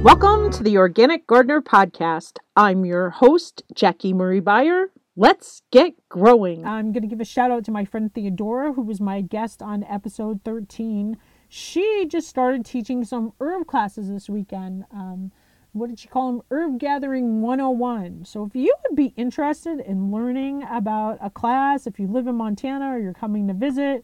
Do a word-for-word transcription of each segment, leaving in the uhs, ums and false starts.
Welcome to the Organic Gardener Podcast. I'm your host, Jackie Marie Beyer. Let's get growing. I'm going to give a shout out to my friend Theodora, who was my guest on episode thirteen. She just started teaching some herb classes this weekend. Um, what did she call them? Herb Gathering one oh one. So if you would be interested in learning about a class, if you live in Montana or you're coming to visit,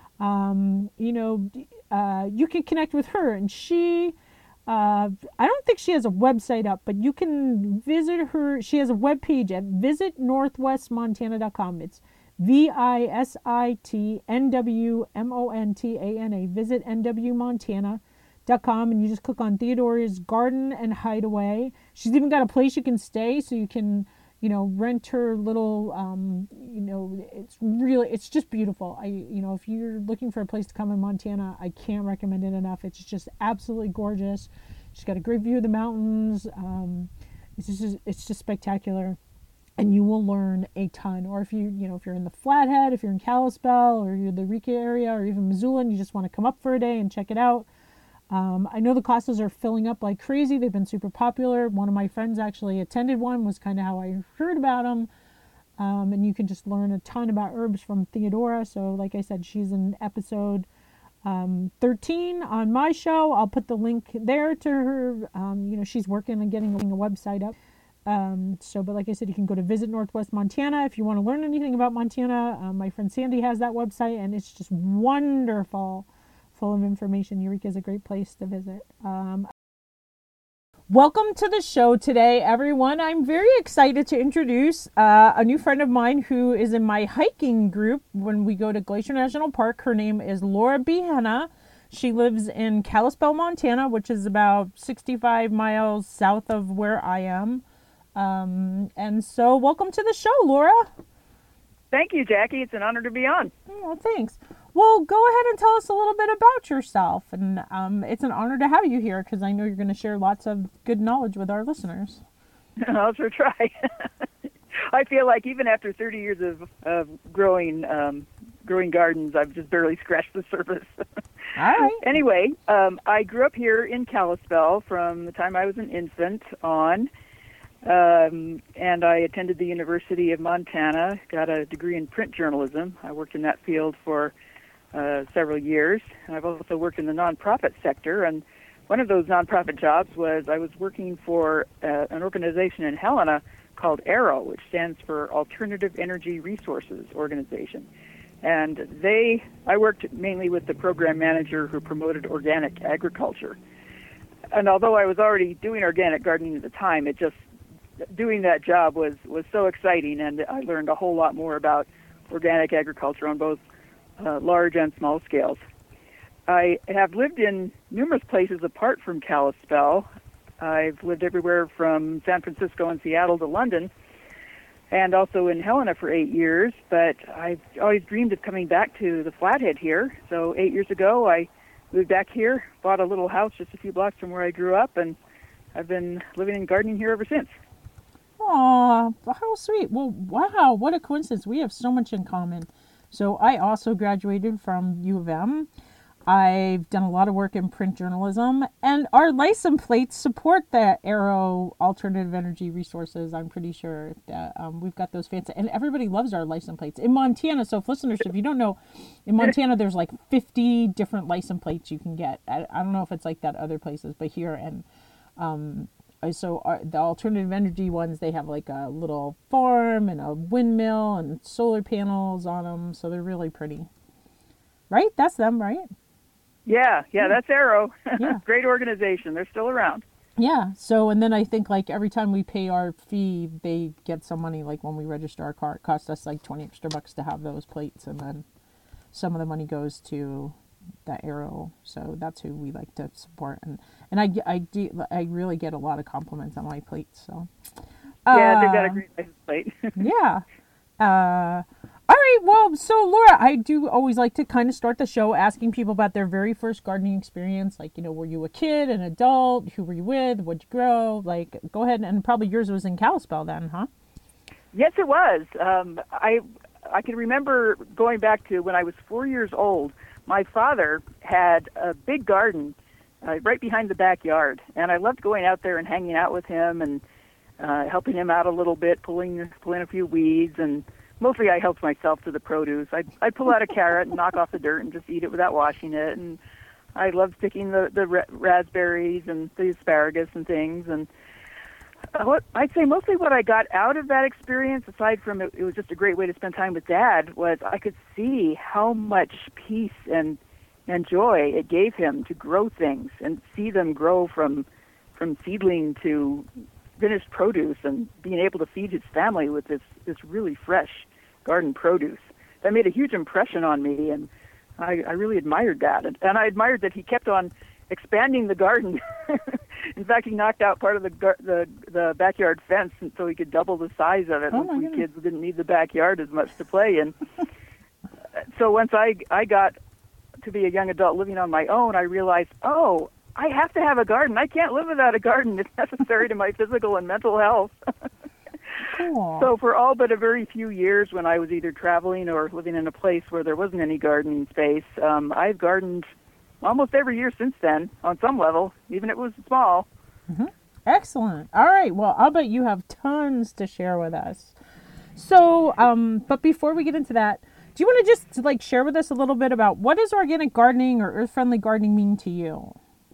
um, you know, uh, you can connect with her. And she... Uh, I don't think she has a website up, but you can visit her. She has a webpage at visit northwest montana dot com. It's V I S I T N W M O N T A N A, visit N W montana dot com, and you just click on Theodora's Garden and Hideaway. She's even got a place you can stay, so you can, you know, rent her little, um, you know, it's really, it's just beautiful. I, you know, if you're looking for a place to come in Montana, I can't recommend it enough. It's just absolutely gorgeous. She's got a great view of the mountains. Um, it's just, it's just spectacular, and you will learn a ton. Or if you, you know, if you're in the Flathead, if you're in Kalispell, or you're in the Eureka area, or even Missoula, and you just want to come up for a day and check it out. Um, I know the classes are filling up like crazy. They've been super popular. One of my friends actually attended one, was kind of how I heard about them. Um, and you can just learn a ton about herbs from Theodora. So like I said, she's in episode um, thirteen on my show. I'll put the link there to her. Um, you know, she's working on getting a website up. Um, so, but like I said, you can go to Visit Northwest Montana if you want to learn anything about Montana. Um, my friend Sandy has that website, and it's just wonderful. Full of information. Eureka is a great place to visit. Um, welcome to the show today, everyone. I'm very excited to introduce uh, a new friend of mine who is in my hiking group when we go to Glacier National Park. Her name is Laura Behenna. She lives in Kalispell, Montana, which is about sixty-five miles south of where I am. Um, and so welcome to the show, Laura. Thank you, Jackie. It's an honor to be on. Oh, thanks. Well, go ahead and tell us a little bit about yourself. And um, it's an honor to have you here because I know you're going to share lots of good knowledge with our listeners. I'll sure try. I feel like even after thirty years of, of growing um, growing gardens, I've just barely scratched the surface. All right. Anyway, um, I grew up here in Kalispell from the time I was an infant on. Um, and I attended the University of Montana, got a degree in print journalism. I worked in that field for uh, several years. I've also worked in the nonprofit sector, and one of those nonprofit jobs was I was working for uh, an organization in Helena called AERO, which stands for Alternative Energy Resources Organization. And they, I worked mainly with the program manager who promoted organic agriculture. And although I was already doing organic gardening at the time, it just doing that job was, was so exciting, and I learned a whole lot more about organic agriculture on both uh, large and small scales. I have lived in numerous places apart from Kalispell. I've lived everywhere from San Francisco and Seattle to London, and also in Helena for eight years, but I've always dreamed of coming back to the Flathead here. So eight years ago, I moved back here, bought a little house just a few blocks from where I grew up, and I've been living and gardening here ever since. Aw, how sweet. Well, wow, what a coincidence. We have so much in common. So I also graduated from U of M. I've done a lot of work in print journalism, and our license plates support the AERO Alternative Energy Resources. I'm pretty sure that um, we've got those fancy, and everybody loves our license plates. In Montana, so if listeners, if you don't know, in Montana, there's like fifty different license plates you can get. I, I don't know if it's like that other places, but here, and um, so our, the alternative energy ones, they have like a little farm and a windmill and solar panels on them. So they're really pretty. Right? That's them, right? Yeah, yeah, that's AERO. Yeah. Great organization. They're still around. Yeah. So, and then I think like every time we pay our fee, they get some money. Like when we register our car, it costs us like twenty extra bucks to have those plates. And then some of the money goes to the AERO. So that's who we like to support. And, and I, I, do, I really get a lot of compliments on my plates. So, yeah, uh, they've got a great license plate. yeah. Uh, all right. Well, so Laura, I do always like to kind of start the show asking people about their very first gardening experience. Like, you know, were you a kid, an adult? Who were you with? What'd you grow? Like, go ahead. And probably yours was in Kalispell then, huh? Yes, it was. Um, I I can remember going back to when I was four years old. My father had a big garden uh, right behind the backyard. And I loved going out there and hanging out with him and uh, helping him out a little bit, pulling pulling a few weeds. And mostly I helped myself to the produce. I'd, I'd pull out a carrot and knock off the dirt and just eat it without washing it. And I loved picking the, the ra- raspberries and the asparagus and things. And uh, what I'd say mostly what I got out of that experience, aside from it, it was just a great way to spend time with Dad, was I could see how much peace and and joy it gave him to grow things and see them grow from from seedling to finished produce and being able to feed his family with this, this really fresh garden produce. That made a huge impression on me, and I, I really admired that. And, and I admired that he kept on expanding the garden. In fact, he knocked out part of the gar- the the backyard fence, and so he could double the size of it. Oh, and we goodness. kids didn't need the backyard as much to play in. So once I I got to be a young adult living on my own, I realized, oh, I have to have a garden. I can't live without a garden. It's necessary to my physical and mental health. Cool. So for all but a very few years when I was either traveling or living in a place where there wasn't any gardening space, um, I've gardened almost every year since then on some level, even if it was small. Mm-hmm. Excellent. All right. Well, I'll bet you have tons to share with us. So, um, but before we get into that, do you want to just like share with us a little bit about what does organic gardening or earth-friendly gardening mean to you?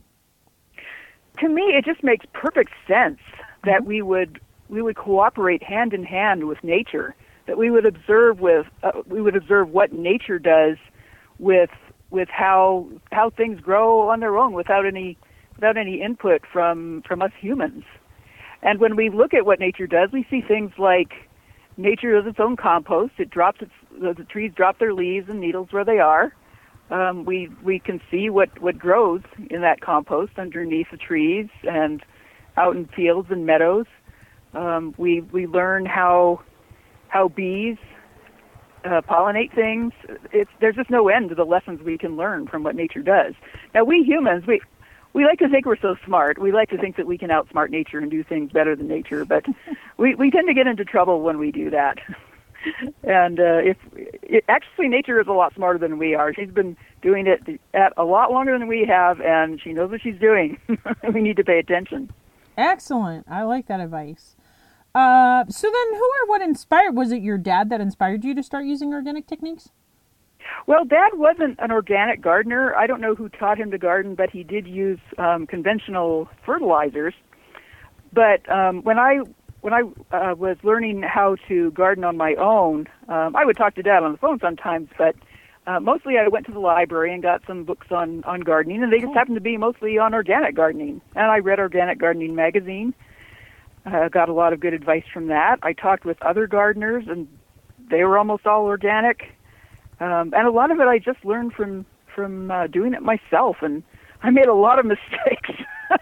To me, it just makes perfect sense that we would we would cooperate hand in hand with nature. That we would observe with uh, we would observe what nature does with with how how things grow on their own without any without any input from from us humans. And when we look at what nature does, we see things like nature does its own compost. It drops its the, the trees drop their leaves and needles where they are. Um, we we can see what, what grows in that compost underneath the trees and out in fields and meadows. Um, we we learn how how bees uh, pollinate things. It's there's just no end to the lessons we can learn from what nature does. Now we humans we we like to think we're so smart. We like to think that we can outsmart nature and do things better than nature, but we we tend to get into trouble when we do that. And uh, if it, actually, nature is a lot smarter than we are. She's been doing it at a lot longer than we have, and she knows what she's doing. We need to pay attention. Excellent. I like that advice. Uh, so then, who or what inspired? Was it your dad that inspired you to start using organic techniques? Well, Dad wasn't an organic gardener. I don't know who taught him to garden, but he did use um, conventional fertilizers. But um, when I When I uh, was learning how to garden on my own, um, I would talk to Dad on the phone sometimes, but uh, mostly I went to the library and got some books on, on gardening, and they just happened to be mostly on organic gardening. And I read Organic Gardening magazine, uh, got a lot of good advice from that. I talked with other gardeners, and they were almost all organic. Um, and a lot of it I just learned from, from uh, doing it myself, and I made a lot of mistakes.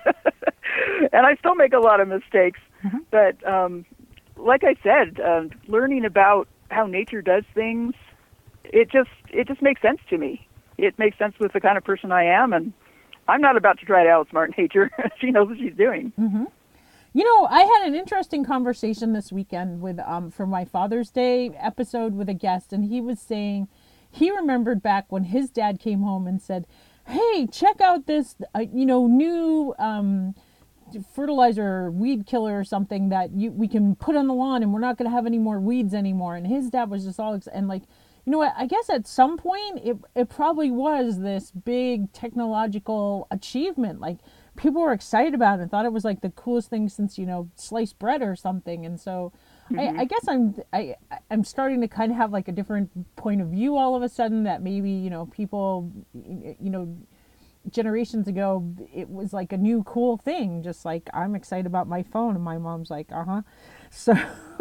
And I still make a lot of mistakes. Mm-hmm. But um, like I said, uh, learning about how nature does things, it just it just makes sense to me. It makes sense with the kind of person I am, and I'm not about to try to outsmart nature. She knows what she's doing. Mm-hmm. You know, I had an interesting conversation this weekend with um for my Father's Day episode with a guest, and he was saying he remembered back when his dad came home and said, "Hey, check out this, uh, you know, new um." fertilizer or weed killer or something that you we can put on the lawn, and we're not going to have any more weeds anymore." And his dad was just all ex- and like, you know what, I guess at some point it it probably was this big technological achievement. Like people were excited about it and thought it was like the coolest thing since, you know, sliced bread or something. And so mm-hmm. I, I guess I'm I I'm starting to kind of have like a different point of view all of a sudden, that maybe, you know, people, you know, generations ago it was like a new cool thing, just like I'm excited about my phone, and my mom's like, uh-huh. So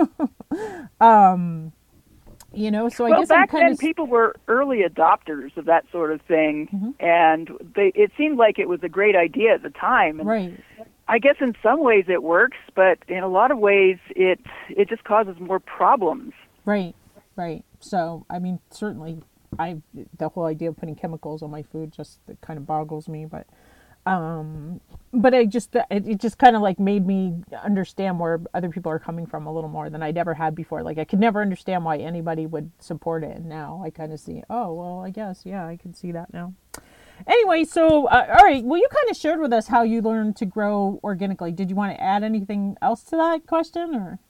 um you know, so I well, guess back I'm kind then of... people were early adopters of that sort of thing. Mm-hmm. And they it seemed like it was a great idea at the time, and right. I guess in some ways it works, but in a lot of ways it it just causes more problems. Right, right. So I mean, certainly I the whole idea of putting chemicals on my food just it kind of boggles me, but um but I just it, it just kind of like made me understand where other people are coming from a little more than I'd ever had before. Like I could never understand why anybody would support it, and now I kind of see, oh well, I guess yeah, I can see that now. Anyway, so uh, all right. Well, you kind of shared with us how you learned to grow organically. Did you want to add anything else to that question, or?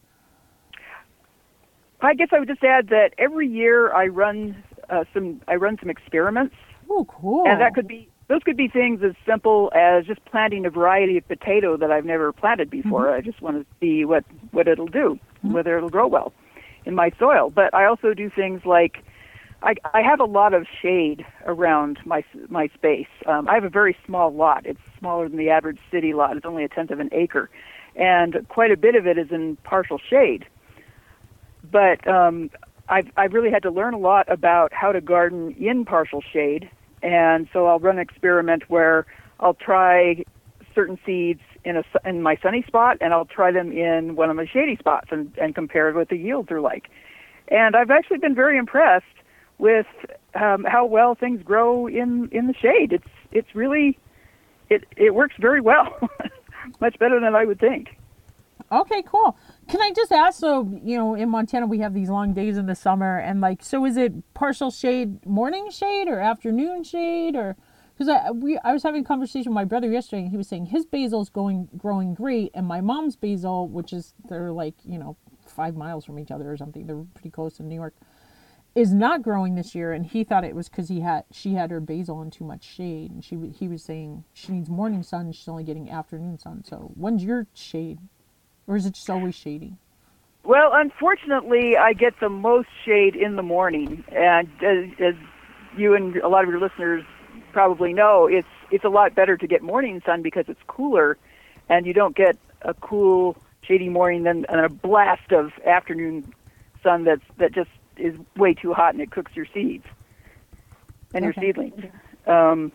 I guess I would just add that every year I run uh, some I run some experiments. Oh, cool. And that could be those could be things as simple as just planting a variety of potato that I've never planted before. Mm-hmm. I just want to see what, what it'll do, mm-hmm. whether it'll grow well in my soil. But I also do things like I, I have a lot of shade around my my space. Um, I have a very small lot. It's smaller than the average city lot. It's only a tenth of an acre, and quite a bit of it is in partial shade. But um, I've I've really had to learn a lot about how to garden in partial shade, and so I'll run an experiment where I'll try certain seeds in a in my sunny spot, and I'll try them in one of my shady spots, and, and compare what the yields are like. And I've actually been very impressed with um, how well things grow in, in the shade. It's it's really it it works very well, much better than I would think. Okay, cool. Can I just ask, so, you know, in Montana we have these long days in the summer, and like, so is it partial shade, morning shade or afternoon shade? Or, because I, we, I was having a conversation with my brother yesterday, and he was saying his basil's going, growing great, and my mom's basil, which is, they're like, you know, five miles from each other or something, they're pretty close in New York, is not growing this year, and he thought it was because he had she had her basil in too much shade, and she he was saying she needs morning sun, she's only getting afternoon sun. So when's your shade? Or is it just always shady? Well, unfortunately, I get the most shade in the morning, and as, as you and a lot of your listeners probably know, it's it's a lot better to get morning sun because it's cooler, and you don't get a cool, shady morning than and a blast of afternoon sun that's that just is way too hot and it cooks your seeds and okay. your seedlings. Um,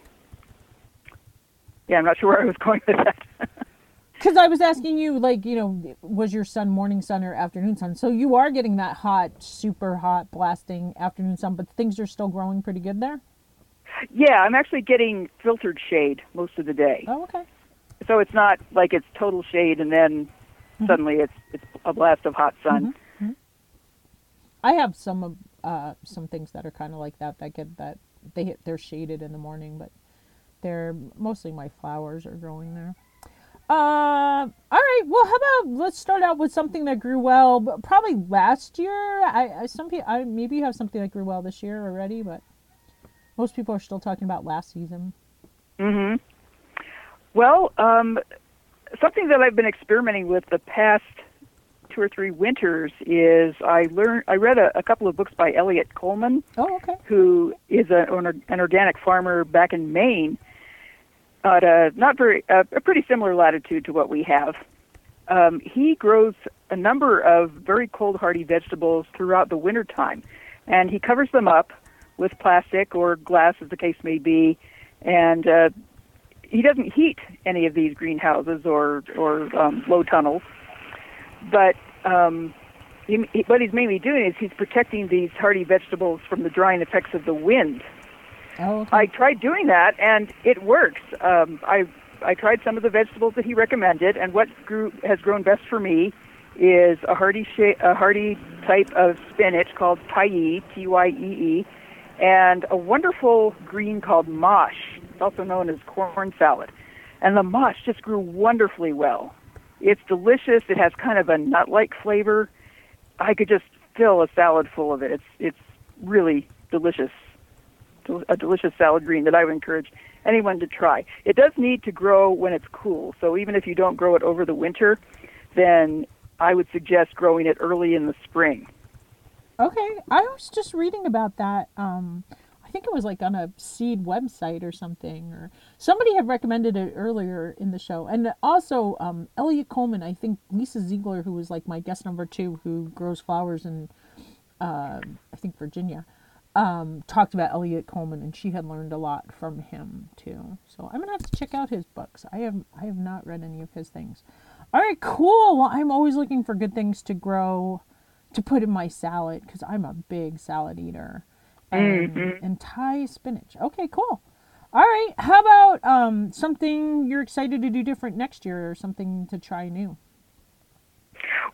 yeah, I'm not sure where I was going with that. Because I was asking you, like, you know, was your sun morning sun or afternoon sun? So you are getting that hot, super hot, blasting afternoon sun, but things are still growing pretty good there? Yeah, I'm actually getting filtered shade most of the day. Oh, okay. So it's not like it's total shade and then mm-hmm. suddenly it's it's a blast of hot sun. Mm-hmm. Mm-hmm. I have some of uh, some things that are kind of like that, that get that, they, they're shaded in the morning, but they're mostly my flowers are growing there. Uh, all right. Well, how about let's start out with something that grew well, but probably last year. I, I some people, I maybe you have something that grew well this year already, but most people are still talking about last season. Mm-hmm. Well, um, something that I've been experimenting with the past two or three winters is I learned I read a, a couple of books by Elliot Coleman. Oh, okay. Who is a, an organic farmer back in Maine. At a not very uh, a pretty similar latitude to what we have. Um, he grows a number of very cold hardy vegetables throughout the wintertime, and he covers them up with plastic or glass, as the case may be, and uh, he doesn't heat any of these greenhouses or or um, low tunnels. But um, he, he, what he's mainly doing is he's protecting these hardy vegetables from the drying effects of the wind. Oh, okay. I tried doing that, and it works. Um, I I tried some of the vegetables that he recommended, and what grew has grown best for me is a hardy sh- a hardy type of spinach called Tyee, T Y E E, and a wonderful green called mosh. It's also known as corn salad. And the mosh just grew wonderfully well. It's delicious. It has kind of a nut-like flavor. I could just fill a salad full of it. It's it's really delicious. A delicious salad green that I would encourage anyone to try. It does need to grow when it's cool, so even if you don't grow it over the winter, then I would suggest growing it early in the spring. Okay, I was just reading about that. Um, I think it was like on a seed website or something, or somebody had recommended it earlier in the show. And also, um, Elliot Coleman, I think Lisa Ziegler, who was like my guest number two, who grows flowers in, uh, I think, Virginia, Um, talked about Elliot Coleman, and she had learned a lot from him too. So I'm gonna have to check out his books. I have I have not read any of his things. All right, cool. Well, I'm always looking for good things to grow, to put in my salad because I'm a big salad eater. And mm-hmm. and Thai spinach. Okay, cool. All right. How about um something you're excited to do different next year, or something to try new?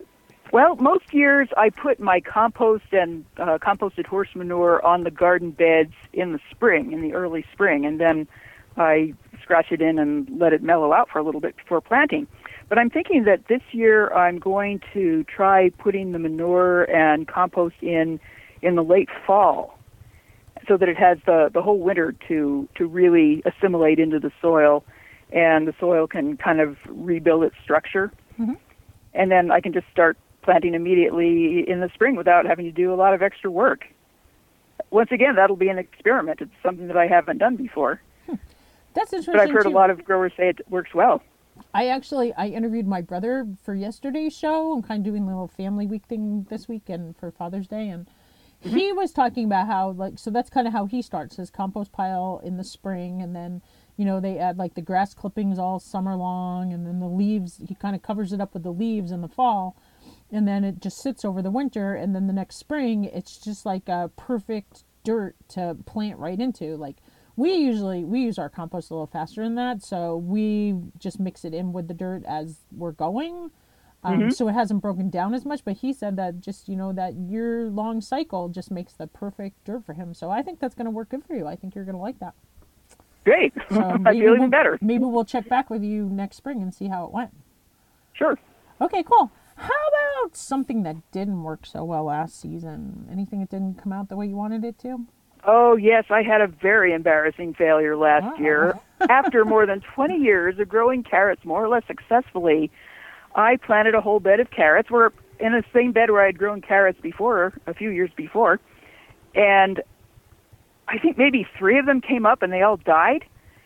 Well, most years I put my compost and uh, composted horse manure on the garden beds in the spring, in the early spring, and then I scratch it in and let it mellow out for a little bit before planting. But I'm thinking that this year I'm going to try putting the manure and compost in in the late fall, so that it has the, the whole winter to, to really assimilate into the soil, and the soil can kind of rebuild its structure. Mm-hmm. And then I can just start planting immediately in the spring without having to do a lot of extra work. Once again, that'll be an experiment. It's something that I haven't done before. Hmm. That's interesting, but I've heard too. a lot of growers say it works well. I actually, I interviewed my brother for yesterday's show. I'm kind of doing a little family week thing this week and for Father's Day, and mm-hmm. he was talking about how, like, so that's kind of how he starts his compost pile in the spring, and then, you know, they add, like, the grass clippings all summer long, and then the leaves, he kind of covers it up with the leaves in the fall, and then it just sits over the winter, and then the next spring, it's just like a perfect dirt to plant right into. Like, we usually, we use our compost a little faster than that, so we just mix it in with the dirt as we're going. Um, mm-hmm. So it hasn't broken down as much, but he said that just, you know, that year-long cycle just makes the perfect dirt for him. So I think that's going to work good for you. I think you're going to like that. Great. So I feel even we'll, better. Maybe we'll check back with you next spring and see how it went. Sure. Okay, cool. How about something that didn't work so well last season? Anything that didn't come out the way you wanted it to? Oh, yes. I had a very embarrassing failure last wow. year. After more than twenty years of growing carrots more or less successfully, I planted a whole bed of carrots. We're in the same bed where I had grown carrots before, a few years before. And I think maybe three of them came up and they all died.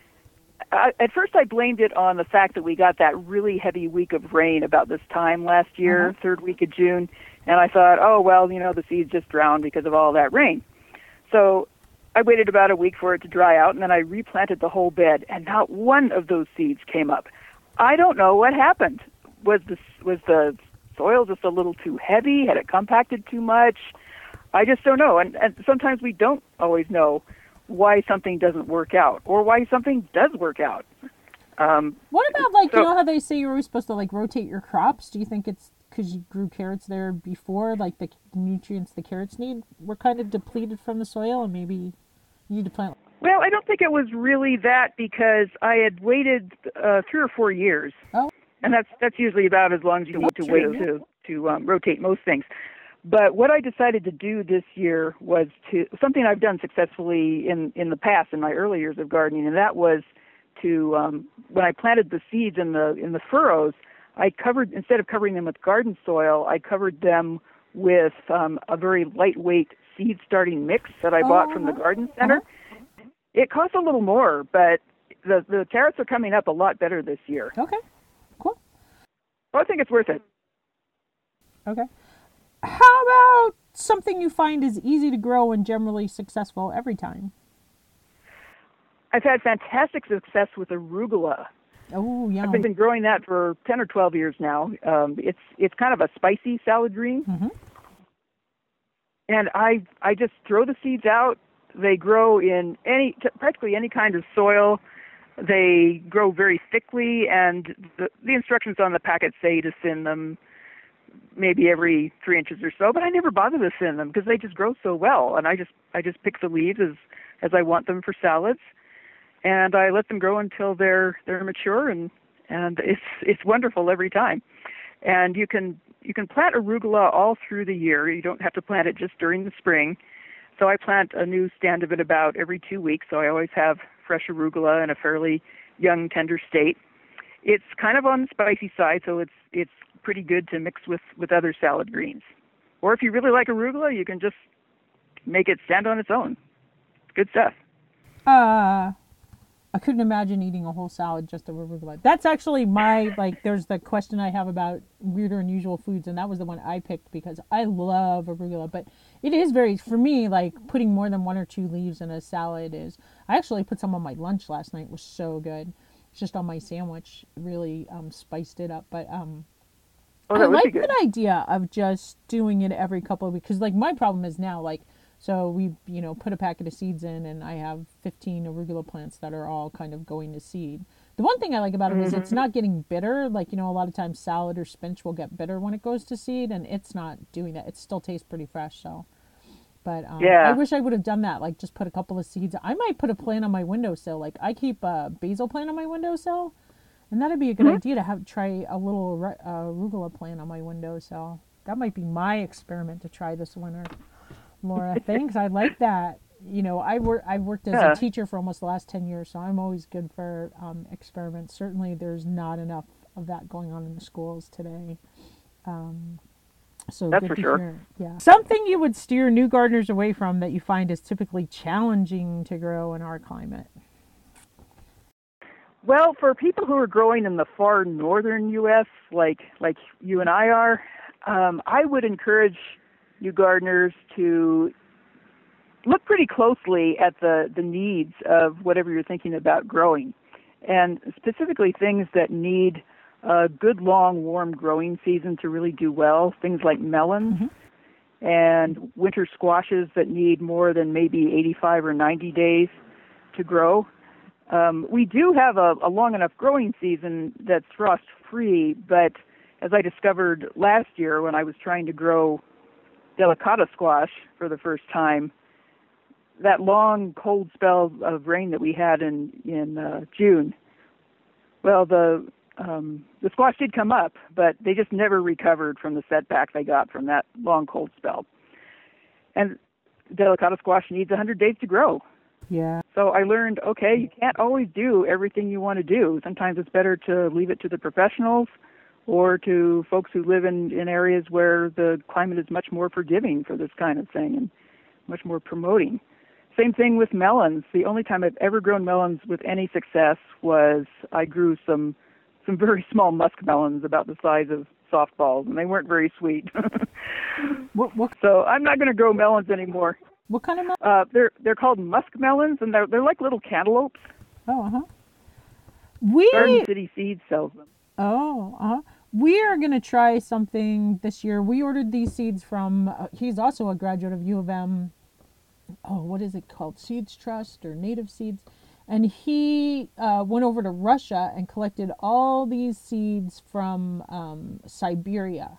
I, at first I blamed it on the fact that we got that really heavy week of rain about this time last year, uh-huh. third week of June. And I thought, oh, well, you know, the seeds just drowned because of all that rain. So I waited about a week for it to dry out, and then I replanted the whole bed, and not one of those seeds came up. I don't know what happened. Was the, was the soil just a little too heavy? Had it compacted too much? I just don't know. And, and sometimes we don't always know why something doesn't work out or why something does work out. Um, what about, like, so, you know how they say you're always supposed to, like, rotate your crops? Do you think it's because you grew carrots there before, like, the nutrients the carrots need were kind of depleted from the soil, and maybe you need to plant? Well, I don't think it was really that, because I had waited uh, three or four years. Oh. And that's that's usually about as long as you need to wait to, to um, rotate most things. But what I decided to do this year was to something I've done successfully in, in the past, in my early years of gardening, and that was to, um, when I planted the seeds in the in the furrows, I covered, instead of covering them with garden soil, I covered them with um, a very lightweight seed starting mix that I bought uh-huh. from the garden center. Uh-huh. It costs a little more, but the, the carrots are coming up a lot better this year. Okay, cool. Well, I think it's worth it. Okay. How about something you find is easy to grow and generally successful every time? I've had fantastic success with arugula. Oh, yeah. I've been growing that for ten or twelve years now. Um, it's it's kind of a spicy salad green. Mm-hmm. And I I just throw the seeds out. They grow in any practically any kind of soil. They grow very thickly, and the, the instructions on the packet say to thin them maybe every three inches or so. But I never bother to thin them because they just grow so well. And I just I just pick the leaves as as I want them for salads. And I let them grow until they're they're mature, and, and it's it's wonderful every time. And you can you can plant arugula all through the year. You don't have to plant it just during the spring. So I plant a new stand of it about every two weeks. So I always have fresh arugula in a fairly young, tender state. It's kind of on the spicy side, so it's it's pretty good to mix with, with other salad greens. Or if you really like arugula, you can just make it stand on its own. Good stuff. Uh I couldn't imagine eating a whole salad just of arugula. That's actually my, like, there's the question I have about weird or unusual foods, and that was the one I picked because I love arugula. But it is very, for me, like, putting more than one or two leaves in a salad is, I actually put some on my lunch last night. It was so good. It's just on my sandwich, really um, spiced it up. But um, oh, I like that idea of just doing it every couple of weeks. Because, like, my problem is now, like, so we, you know, put a packet of seeds in, and I have fifteen arugula plants that are all kind of going to seed. The one thing I like about it is it's Mm-hmm. not getting bitter. Like, you know, a lot of times salad or spinach will get bitter when it goes to seed, and it's not doing that. It still tastes pretty fresh. So, but um, I Yeah. wish I would have done that. Like, just put a couple of seeds. I might put a plant on my windowsill. Like, I keep a basil plant on my windowsill, and that'd be a good Mm-hmm. idea to have try a little re- uh, arugula plant on my windowsill. That might be my experiment to try this winter. Laura, thanks. I like that. You know, I work. I've worked as a Yeah. teacher for almost the last ten years, so I'm always good for um, experiments. Certainly, there's not enough of that going on in the schools today. Um, so That's good for to sure. hear. Yeah. Something you would steer new gardeners away from that you find is typically challenging to grow in our climate. Well, for people who are growing in the far northern U S, like like you and I are, um, I would encourage you gardeners to look pretty closely at the, the needs of whatever you're thinking about growing, and specifically things that need a good, long, warm growing season to really do well, things like melons Mm-hmm. and winter squashes that need more than maybe eighty-five or ninety days to grow. Um, we do have a, a long enough growing season that's frost-free, but as I discovered last year when I was trying to grow delicata squash for the first time, that long cold spell of rain that we had in in uh, June, well, the um, the squash did come up, but they just never recovered from the setback they got from that long cold spell. And delicata squash needs one hundred days to grow. Yeah. So I learned, okay, you can't always do everything you want to do. Sometimes it's better to leave it to the professionals or to folks who live in, in areas where the climate is much more forgiving for this kind of thing and much more promoting. Same thing with melons. The only time I've ever grown melons with any success was I grew some some very small musk melons about the size of softballs, and they weren't very sweet. What what So I'm not going to grow melons anymore. what kind of mel- Uh, they're they're called musk melons, and they're they're like little cantaloupes. Oh, uh huh. Garden We City Seeds sells them. oh, uh huh. We are going to try something this year. We ordered these seeds from, uh, he's also a graduate of U of M. Oh, what is it called? Seeds Trust or Native Seeds. And he uh, went over to Russia and collected all these seeds from um, Siberia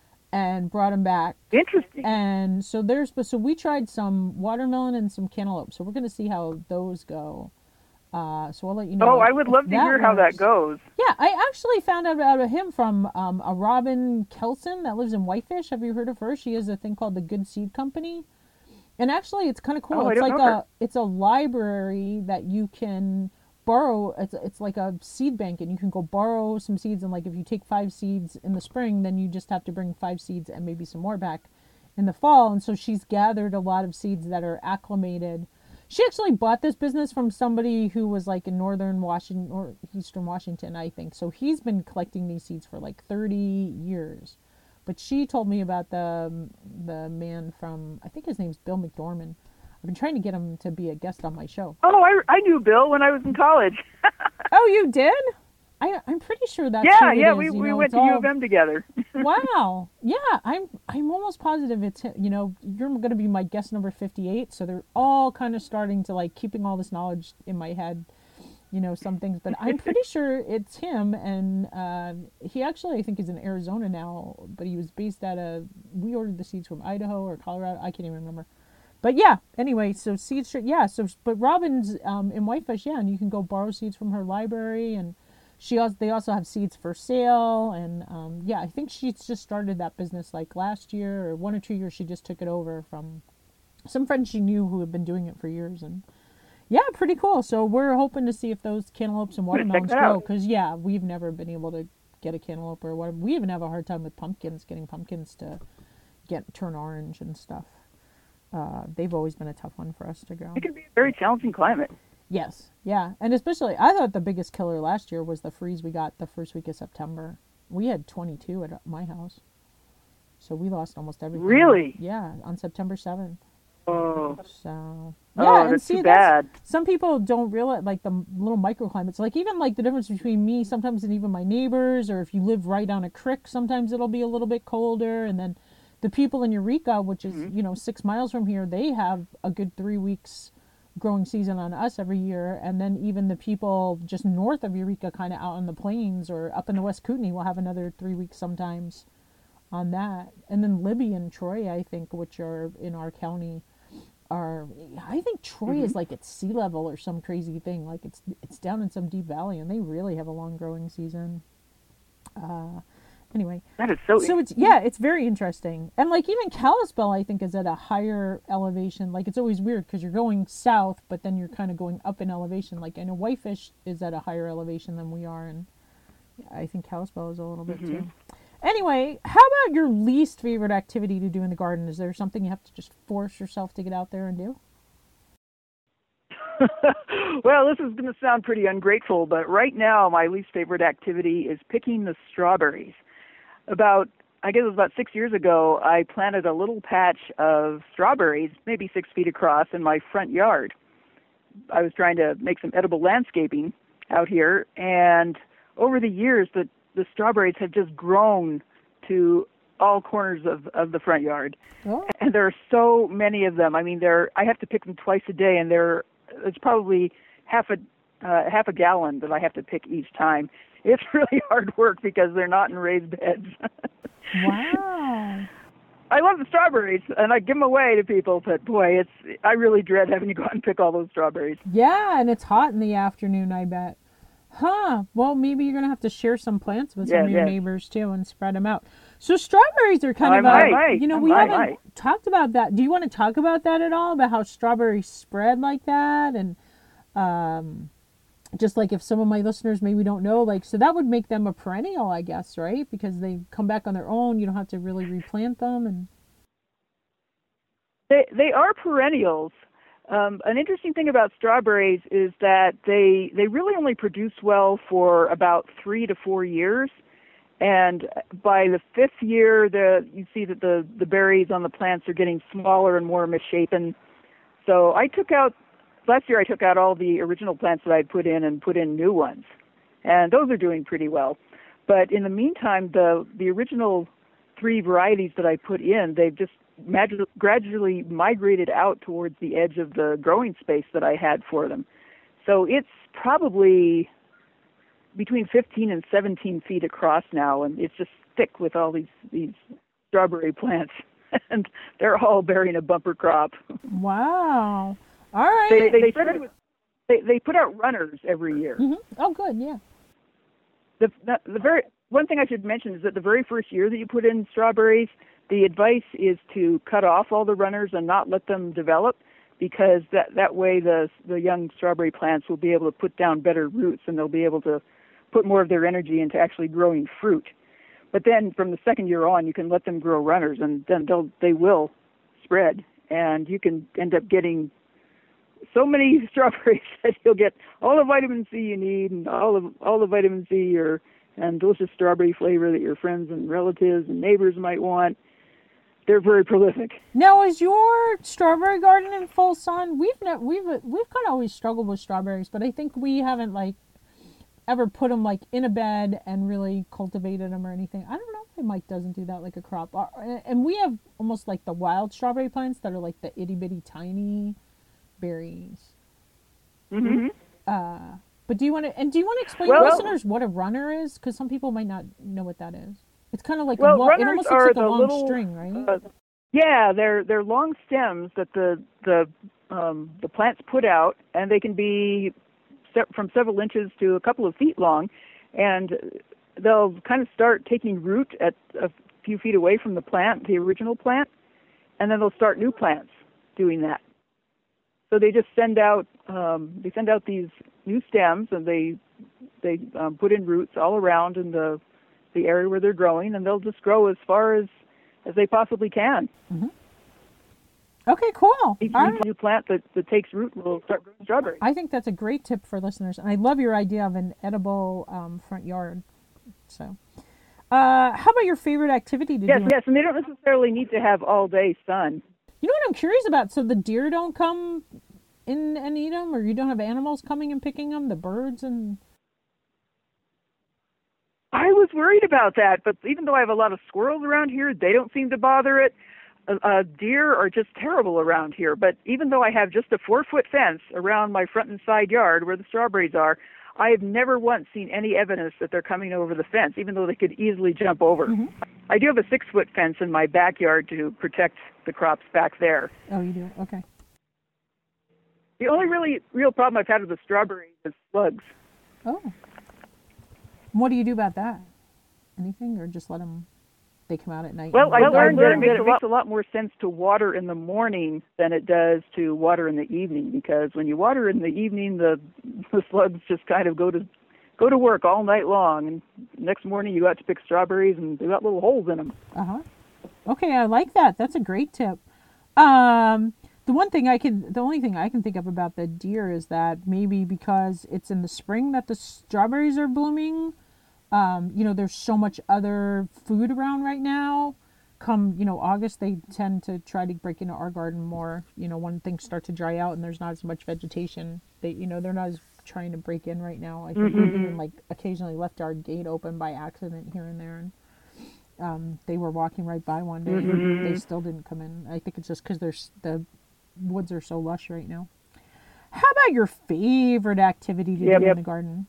and brought them back. Interesting. And so there's, so we tried some watermelon and some cantaloupe. So we're going to see how those go. Uh, so I'll let you know. Oh, I would if love to that hear how works. that goes. Yeah, I actually found out about him from um, a Robin Kelson that lives in Whitefish. Have you heard of her? She has a thing called the Good Seed Company. And actually, it's kind of cool. Oh, I it's don't like know a her. it's a library that you can borrow. It's it's like a seed bank, and you can go borrow some seeds. And like if you take five seeds in the spring, then you just have to bring five seeds and maybe some more back in the fall. And so she's gathered a lot of seeds that are acclimated. She actually bought this business from somebody who was like in northern Washington or eastern Washington, I think. So he's been collecting these seeds for like thirty years. But she told me about the the man from, I think his name's Bill McDorman. I've been trying to get him to be a guest on my show. Oh, I, I knew Bill when I was in college. Oh, you did? I I'm pretty sure that's yeah, who it yeah, is. we, You we know, went it's to all- U of M together. Wow. Yeah, I'm I'm almost positive it's him. You know, you're going to be my guest number fifty-eight, so they're all kind of starting to like keeping all this knowledge in my head. You know, some things, but I'm pretty sure it's him. And uh, he actually, I think, is in Arizona now, but he was based at a, we ordered the seeds from Idaho or Colorado. I can't even remember. But yeah, anyway, so seeds, yeah, so, but Robin's um, in Whitefish, yeah, and you can go borrow seeds from her library. And she also, they also have seeds for sale. And um, yeah, I think she's just started that business like last year or one or two years. She just took it over from some friends she knew who had been doing it for years. And yeah, pretty cool. So we're hoping to see if those cantaloupes and watermelons that grow. out. Because yeah, we've never been able to get a cantaloupe or whatever. We even have a hard time with pumpkins, getting pumpkins to get turn orange and stuff. Uh, they've always been a tough one for us to grow. It can be a very challenging climate. Yes, yeah, and especially I thought the biggest killer last year was the freeze we got the first week of September. We had twenty-two at my house, so we lost almost everything. Really? Yeah, on September seventh. Oh, So oh yeah, and that's see too that's- bad. some people don't realize like the little microclimates, like even like the difference between me sometimes and even my neighbors, or if you live right on a creek, sometimes it'll be a little bit colder. And then the people in Eureka, which is, Mhm. you know, six miles from here, they have a good three weeks growing season on us every year. And then even the people just north of Eureka, kind of out on the plains or up in the West Kootenai, will have another three weeks sometimes on that. And then Libby and Troy, I think, which are in our county, are, I think Troy mm-hmm. is like at sea level or some crazy thing. Like it's it's down in some deep valley, and they really have a long growing season. Uh, anyway, that is so. So it's yeah, it's very interesting. And like even Kalispell, I think, is at a higher elevation. Like it's always weird because you're going south, but then you're kind of going up in elevation. Like I know Whitefish is at a higher elevation than we are, and I think Kalispell is a little bit mm-hmm. too. Anyway, how about your least favorite activity to do in the garden? Is there something you have to just force yourself to get out there and do? Well, this is going to sound pretty ungrateful, but right now my least favorite activity is picking the strawberries. About, I guess it was about six years ago, I planted a little patch of strawberries, maybe six feet across, in my front yard. I was trying to make some edible landscaping out here, and over the years, the the strawberries have just grown to all corners of, of the front yard. Oh. And there are so many of them. I mean, they're, I have to pick them twice a day, and they're, it's probably half a uh, half a gallon that I have to pick each time. It's really hard work because they're not in raised beds. Wow. I love the strawberries, and I give them away to people, but boy, it's I really dread having to go out and pick all those strawberries. Yeah, and it's hot in the afternoon, I bet. Huh. Well, maybe you're going to have to share some plants with yeah, some of your yeah. neighbors, too, and spread them out. So strawberries are kind I of might, a, you know, I we might, haven't might. talked about that. Do you want to talk about that at all, about how strawberries spread like that? And um, just like if some of my listeners maybe don't know, like, so that would make them a perennial, I guess, right? Because they come back on their own. You don't have to really replant them. And They, they are perennials. Um, an interesting thing about strawberries is that they they really only produce well for about three to four years, and by the fifth year, the you see that the, the berries on the plants are getting smaller and more misshapen. So I took out last year. I took out all the original plants that I'd put in and put in new ones, and those are doing pretty well. But in the meantime, the the original three varieties that I put in, they've just Mag- gradually migrated out towards the edge of the growing space that I had for them. So it's probably between fifteen and seventeen feet across now, and it's just thick with all these, these strawberry plants, and they're all bearing a bumper crop. Wow. All right. They, they, spread with, they, they put out runners every year. Mm-hmm. Oh, good, yeah. The, the, the very one thing I should mention is that the very first year that you put in strawberries, the advice is to cut off all the runners and not let them develop, because that, that way the the young strawberry plants will be able to put down better roots, and they'll be able to put more of their energy into actually growing fruit. But then from the second year on, you can let them grow runners, and then they'll they will spread, and you can end up getting so many strawberries that you'll get all the vitamin C you need, and all of all the vitamin C or and delicious strawberry flavor that your friends and relatives and neighbors might want. They're very prolific. Now, is your strawberry garden in full sun? We've ne- we've we've kind of always struggled with strawberries, but I think we haven't like ever put them like in a bed and really cultivated them or anything. I don't know if Mike doesn't do that like a crop. And we have almost like the wild strawberry plants that are like the itty bitty tiny berries. Mm-hmm. Uh, but do you want to and do you want to explain well, to listeners what a runner is? Because some people might not know what that is. It's kind of like well, a long, it almost looks like a long little, string, right? Uh, yeah, they're they're long stems that the the um, the plants put out, and they can be se- from several inches to a couple of feet long, and they'll kind of start taking root at a few feet away from the plant, the original plant, and then they'll start new plants doing that. So they just send out um, they send out these new stems, and they they um, put in roots all around in the the area where they're growing, and they'll just grow as far as, as they possibly can. Mm-hmm. Okay, cool. Each right. new plant that, that takes root will start growing strawberries. I think that's a great tip for listeners, and I love your idea of an edible um, front yard. So, uh, how about your favorite activity to yes, do? Yes, yes, and they don't necessarily need to have all-day sun. You know what I'm curious about? So the deer don't come in and eat them, or you don't have animals coming and picking them, the birds and... I was worried about that, but even though I have a lot of squirrels around here, they don't seem to bother it. uh, uh, deer are just terrible around here. But even though I have just a four-foot fence around my front and side yard where the strawberries are, I have never once seen any evidence that they're coming over the fence, even though they could easily jump over. Mm-hmm. I do have a six-foot fence in my backyard to protect the crops back there. Oh, you do? Okay. The only really real problem I've had with the strawberries is slugs. Oh. What do you do about that? Anything, or just let them, they come out at night? Well, I and- learned that it makes, it makes a lot more sense to water in the morning than it does to water in the evening, because when you water in the evening, the, the slugs just kind of go to go to work all night long, and next morning you got to pick strawberries, and they got little holes in them. Uh-huh. Okay, I like that. That's a great tip. Um, the one thing I can, the only thing I can think of about the deer is that maybe because it's in the spring that the strawberries are blooming, um, you know, there's so much other food around right now. Come, you know, August, they tend to try to break into our garden more, you know, when things start to dry out and there's not as much vegetation. They, you know, they're not as trying to break in right now. I think Mm-hmm. we've even, like, occasionally left our gate open by accident here and there. And um, they were walking right by one day Mm-hmm. and they still didn't come in. I think it's just because there's the woods are so lush right now. How about your favorite activity to Yep, do yep. in the garden?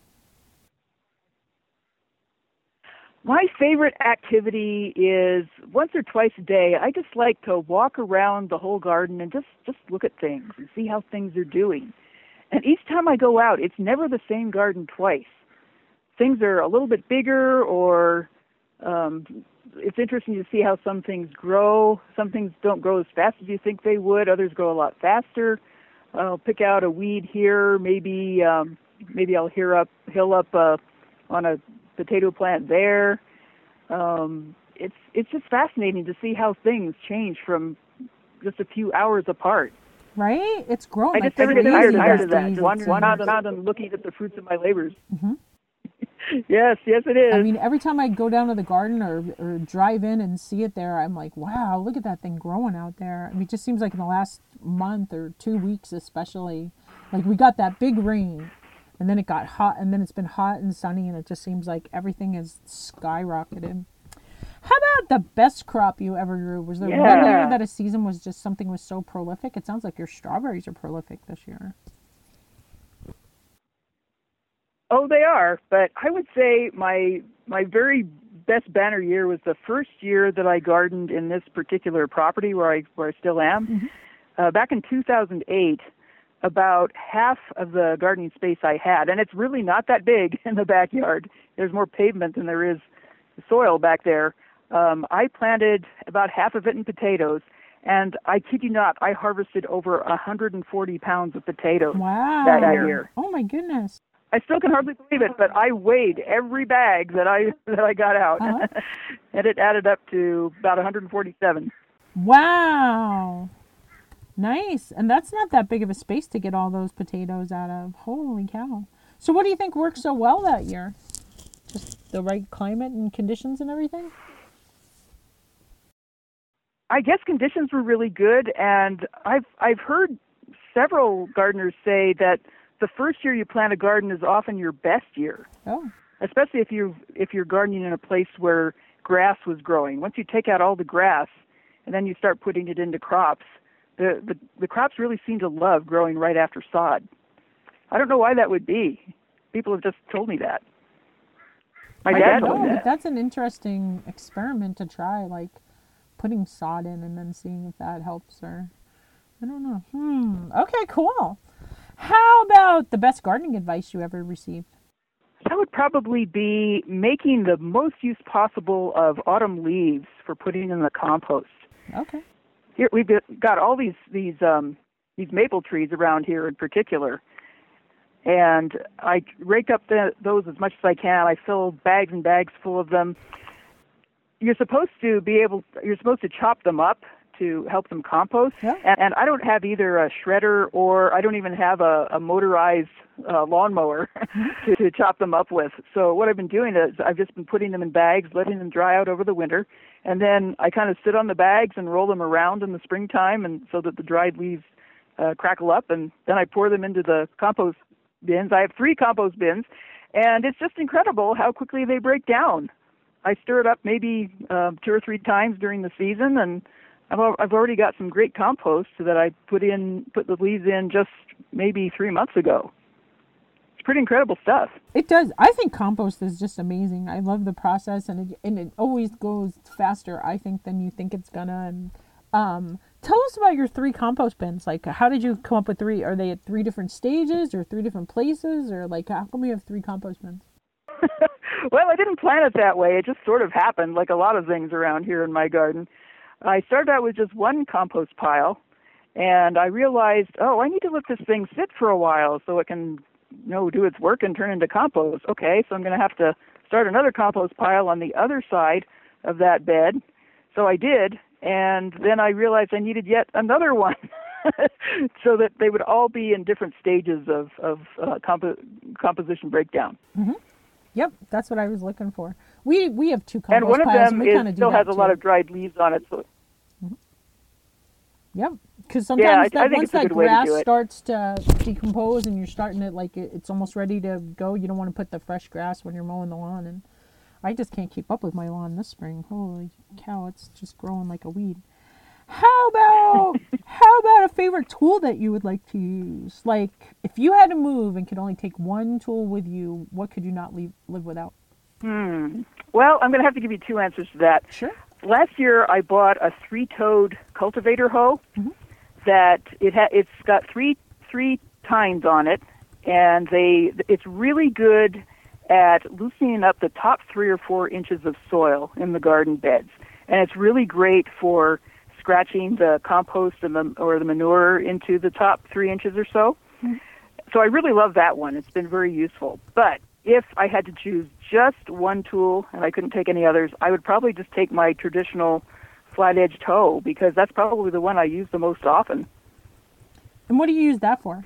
My favorite activity is once or twice a day, I just like to walk around the whole garden and just, just look at things and see how things are doing. And each time I go out, it's never the same garden twice. Things are a little bit bigger, or um, it's interesting to see how some things grow. Some things don't grow as fast as you think they would. Others grow a lot faster. I'll pick out a weed here. Maybe um, maybe I'll hear up, hill up uh, on a potato plant there. Um, it's it's just fascinating to see how things change from just a few hours apart. Right? It's growing. I like just never get crazy tired, these tired of that. days. One, It's, one um, out and out and looking at the fruits of my labors. Mhm. Yes, yes, it is. I mean, every time I go down to the garden or, or drive in and see it there, I'm like, wow, look at that thing growing out there. I mean, it just seems like in the last month or two weeks especially, like we got that big rain and then it got hot and then it's been hot and sunny and it just seems like everything has skyrocketed. How about the best crop you ever grew? Was there one Yeah. year that a season was just something was so prolific? It sounds like your strawberries are prolific this year. Oh, they are. But I would say my my very best banner year was the first year that I gardened in this particular property where I where I still am. Mm-hmm. Uh, back in two thousand eight, about half of the gardening space I had, and it's really not that big in the backyard. There's more pavement than there is soil back there. Um, I planted about half of it in potatoes, and I kid you not, I harvested over one hundred forty pounds of potatoes Wow. that year. Oh my goodness. I still can hardly believe it, but I weighed every bag that I that I got out, Uh-huh. and it added up to about one hundred forty-seven. Wow. Nice. And that's not that big of a space to get all those potatoes out of. Holy cow. So what do you think worked so well that year? Just the right climate and conditions and everything? I guess conditions were really good, and I've I've heard several gardeners say that the first year you plant a garden is often your best year, Oh. especially if you if you're gardening in a place where grass was growing. Once you take out all the grass and then you start putting it into crops, the the, the crops really seem to love growing right after sod. I don't know why that would be. People have just told me that. My I dad don't told know, me but that. that's an interesting experiment to try, like putting sod in and then seeing if that helps, or I don't know. Hmm. Okay, cool. How about the best gardening advice you ever received? That would probably be making the most use possible of autumn leaves for putting in the compost. Okay. Here we've got all these these um, these maple trees around here in particular, and I rake up the, those as much as I can. I fill bags and bags full of them. You're supposed to be able. You're supposed to chop them up to help them compost. Yeah. And, and I don't have either a shredder or I don't even have a, a motorized uh, lawnmower to, to chop them up with. So what I've been doing is I've just been putting them in bags, letting them dry out over the winter, and then I kind of sit on the bags and roll them around in the springtime, and so that the dried leaves uh, crackle up, and then I pour them into the compost bins. I have three compost bins, and it's just incredible how quickly they break down. I stir it up maybe uh, two or three times during the season, and I've al- I've already got some great compost that I put in put the leaves in just maybe three months ago. It's pretty incredible stuff. It does. I think compost is just amazing. I love the process, and it, and it always goes faster, I think, than you think it's gonna. And um, tell us about your three compost bins. Like, how did you come up with three? Are they at three different stages or three different places, or like, how come you have three compost bins? Well, I didn't plan it that way. It just sort of happened, like a lot of things around here in my garden. I started out with just one compost pile, and I realized, oh, I need to let this thing sit for a while so it can, you know, do its work and turn into compost. Okay, so I'm going to have to start another compost pile on the other side of that bed. So I did, and then I realized I needed yet another one so that they would all be in different stages of, of uh, compo- composition breakdown. Mm-hmm. Yep, that's what I was looking for. We we have two compost and one of piles, them and we is, still has a too. lot of dried leaves on it. So. Mm-hmm. Yep, because sometimes yeah, I, that I think once it's a that good way to grass do it. starts to decompose and you're starting it like it, it's almost ready to go, you don't want to put the fresh grass when you're mowing the lawn. And I just can't keep up with my lawn this spring. Holy cow, it's just growing like a weed. How about how about a favorite tool that you would like to use? Like, if you had to move and could only take one tool with you, what could you not leave, live without? Hmm. Well, I'm going to have to give you two answers to that. Sure. Last year, I bought a three-toed cultivator hoe. Mm-hmm. That it ha- it's got three three tines on it, and they it's really good at loosening up the top three or four inches of soil in the garden beds, and it's really great for scratching the compost and the, or the manure into the top three inches or so. Mm-hmm. So I really love that one. It's been very useful. But if I had to choose just one tool and I couldn't take any others, I would probably just take my traditional flat-edged hoe, because that's probably the one I use the most often. And what do you use that for?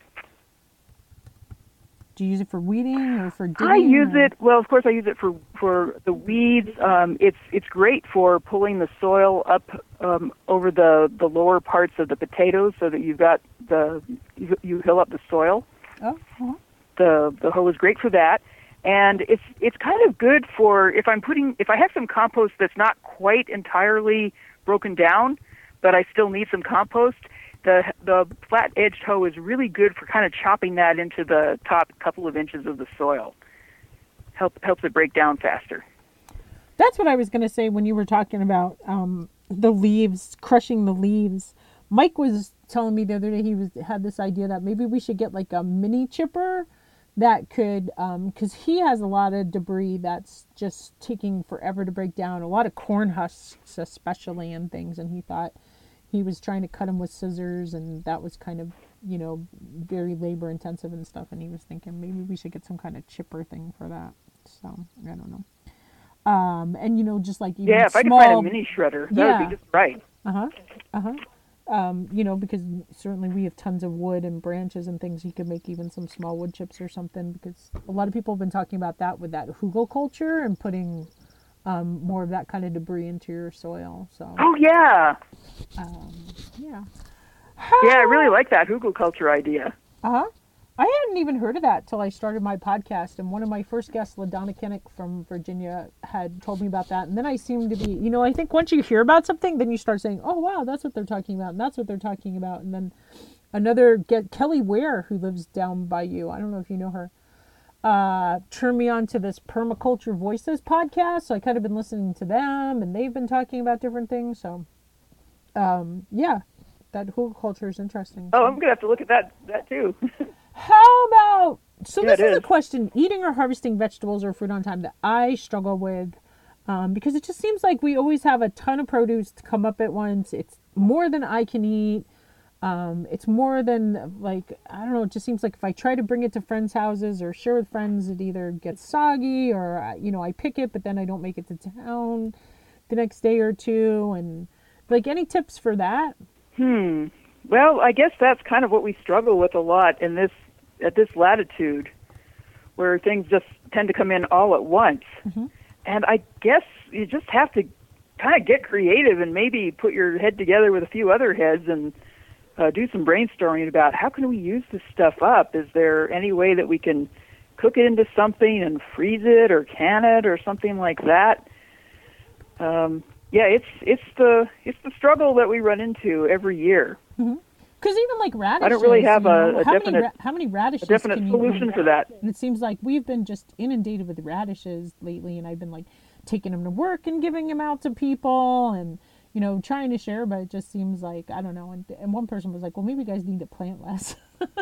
Do you use it for weeding or for digging? I use or? it, well, of course I use it for, for the weeds. Um, it's it's great for pulling the soil up um, over the, the lower parts of the potatoes so that you've got the, you, you hill up the soil. Oh, uh-huh. The the hoe is great for that. And it's it's kind of good for if I'm putting, if I have some compost that's not quite entirely broken down, but I still need some compost, the the flat-edged hoe is really good for kind of chopping that into the top couple of inches of the soil. Help, helps it break down faster. That's what I was going to say when you were talking about um, the leaves, crushing the leaves. Mike was telling me the other day he was had this idea that maybe we should get like a mini chipper that could, because um, he has a lot of debris that's just taking forever to break down, a lot of corn husks especially and things, and he thought he was trying to cut them with scissors, and that was kind of, you know, very labor intensive and stuff, and he was thinking maybe we should get some kind of chipper thing for that. So, I don't know. Um, and, you know, just like even Yeah, if small, I could find a mini shredder, that yeah. would be just right. Uh-huh, uh-huh. Um, you know, because certainly we have tons of wood and branches and things. You could make even some small wood chips or something, because a lot of people have been talking about that with that hugelkultur and putting um, more of that kind of debris into your soil. So. Oh, yeah. Um, yeah. Yeah, I really like that hugelkultur idea. Uh-huh. I hadn't even heard of that till I started my podcast, and one of my first guests, LaDonna Kinnick from Virginia, had told me about that. And then I seemed to be, you know, I think once you hear about something, then you start saying, oh, wow, that's what they're talking about, and that's what they're talking about. And then another, get Kelly Ware, who lives down by you, I don't know if you know her, uh, turned me on to this Permaculture Voices podcast. So I kind of been listening to them, and they've been talking about different things. So, um, yeah, that hugelkultur is interesting. Oh, I'm going to have to look at that, that too. How about, so yeah, this is, is a question, eating or harvesting vegetables or fruit on time, that I struggle with, um, because it just seems like we always have a ton of produce to come up at once. It's more than I can eat. Um, it's more than, like, I don't know, it just seems like if I try to bring it to friends' houses or share with friends, it either gets soggy or, you know, I pick it, but then I don't make it to town the next day or two. And, like, any tips for that? Hmm. Well, I guess that's kind of what we struggle with a lot in this at this latitude, where things just tend to come in all at once. Mm-hmm. And I guess you just have to kind of get creative and maybe put your head together with a few other heads and uh, do some brainstorming about how can we use this stuff up? Is there any way that we can cook it into something and freeze it or can it or something like that? Um, yeah, it's it's the it's the struggle that we run into every year. Mm-hmm. Because even like radishes, I don't really have you know, a, a how definite many ra- how many radishes a definite can you solution eat? for that. And it seems like we've been just inundated with radishes lately, and I've been like taking them to work and giving them out to people, and you know, trying to share. But it just seems like I don't know. And, and one person was like, "Well, maybe you guys need to plant less,"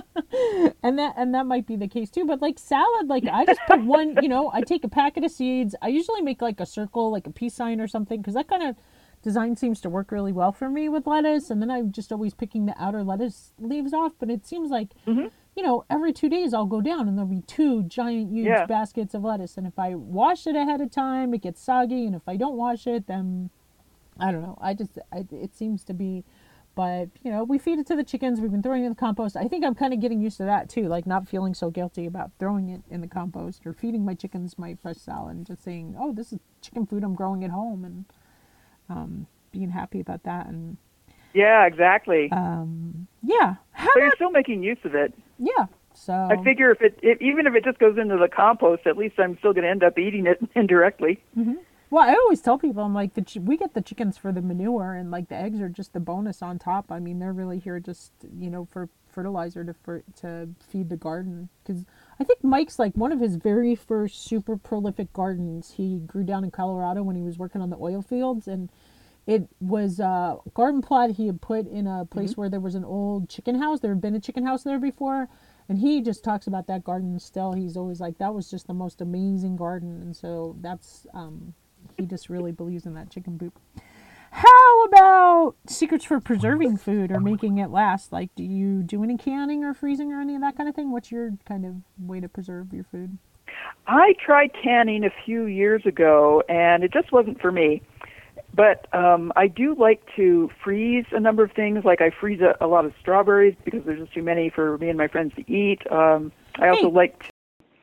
and that and that might be the case too. But like salad, like I just put one. You know, I take a packet of seeds. I usually make like a circle, like a peace sign or something, because that kind of design seems to work really well for me with lettuce, and then I'm just always picking the outer lettuce leaves off. But it seems like, mm-hmm. you know, every two days I'll go down and there'll be two giant, huge yeah. baskets of lettuce. And if I wash it ahead of time, it gets soggy. And if I don't wash it, then I don't know. I just, I, it seems to be, but you know, we feed it to the chickens. We've been throwing it in the compost. I think I'm kind of getting used to that too, like not feeling so guilty about throwing it in the compost or feeding my chickens my fresh salad and just saying, oh, this is chicken food I'm growing at home. And, um, being happy about that. And yeah, exactly. Um, yeah. How but about, you're still making use of it. Yeah. So I figure if it, if, even if it just goes into the compost, at least I'm still going to end up eating it indirectly. Mm-hmm. Well, I always tell people, I'm like, the ch- we get the chickens for the manure, and like the eggs are just the bonus on top. I mean, they're really here just, you know, for fertilizer to for, to feed the garden. Because I think Mike's like one of his very first super prolific gardens he grew down in Colorado when he was working on the oil fields, and it was a garden plot he had put in a place mm-hmm. where there was an old chicken house. There had been a chicken house there before. And he just talks about that garden still. He's always like, that was just the most amazing garden. And so that's, um, he just really believes in that chicken poop. How about secrets for preserving food or making it last? Like, do you do any canning or freezing or any of that kind of thing? What's your kind of way to preserve your food? I tried canning a few years ago, and it just wasn't for me. But um, I do like to freeze a number of things. Like I freeze a, a lot of strawberries because there's just too many for me and my friends to eat. Um, I also hey. like to,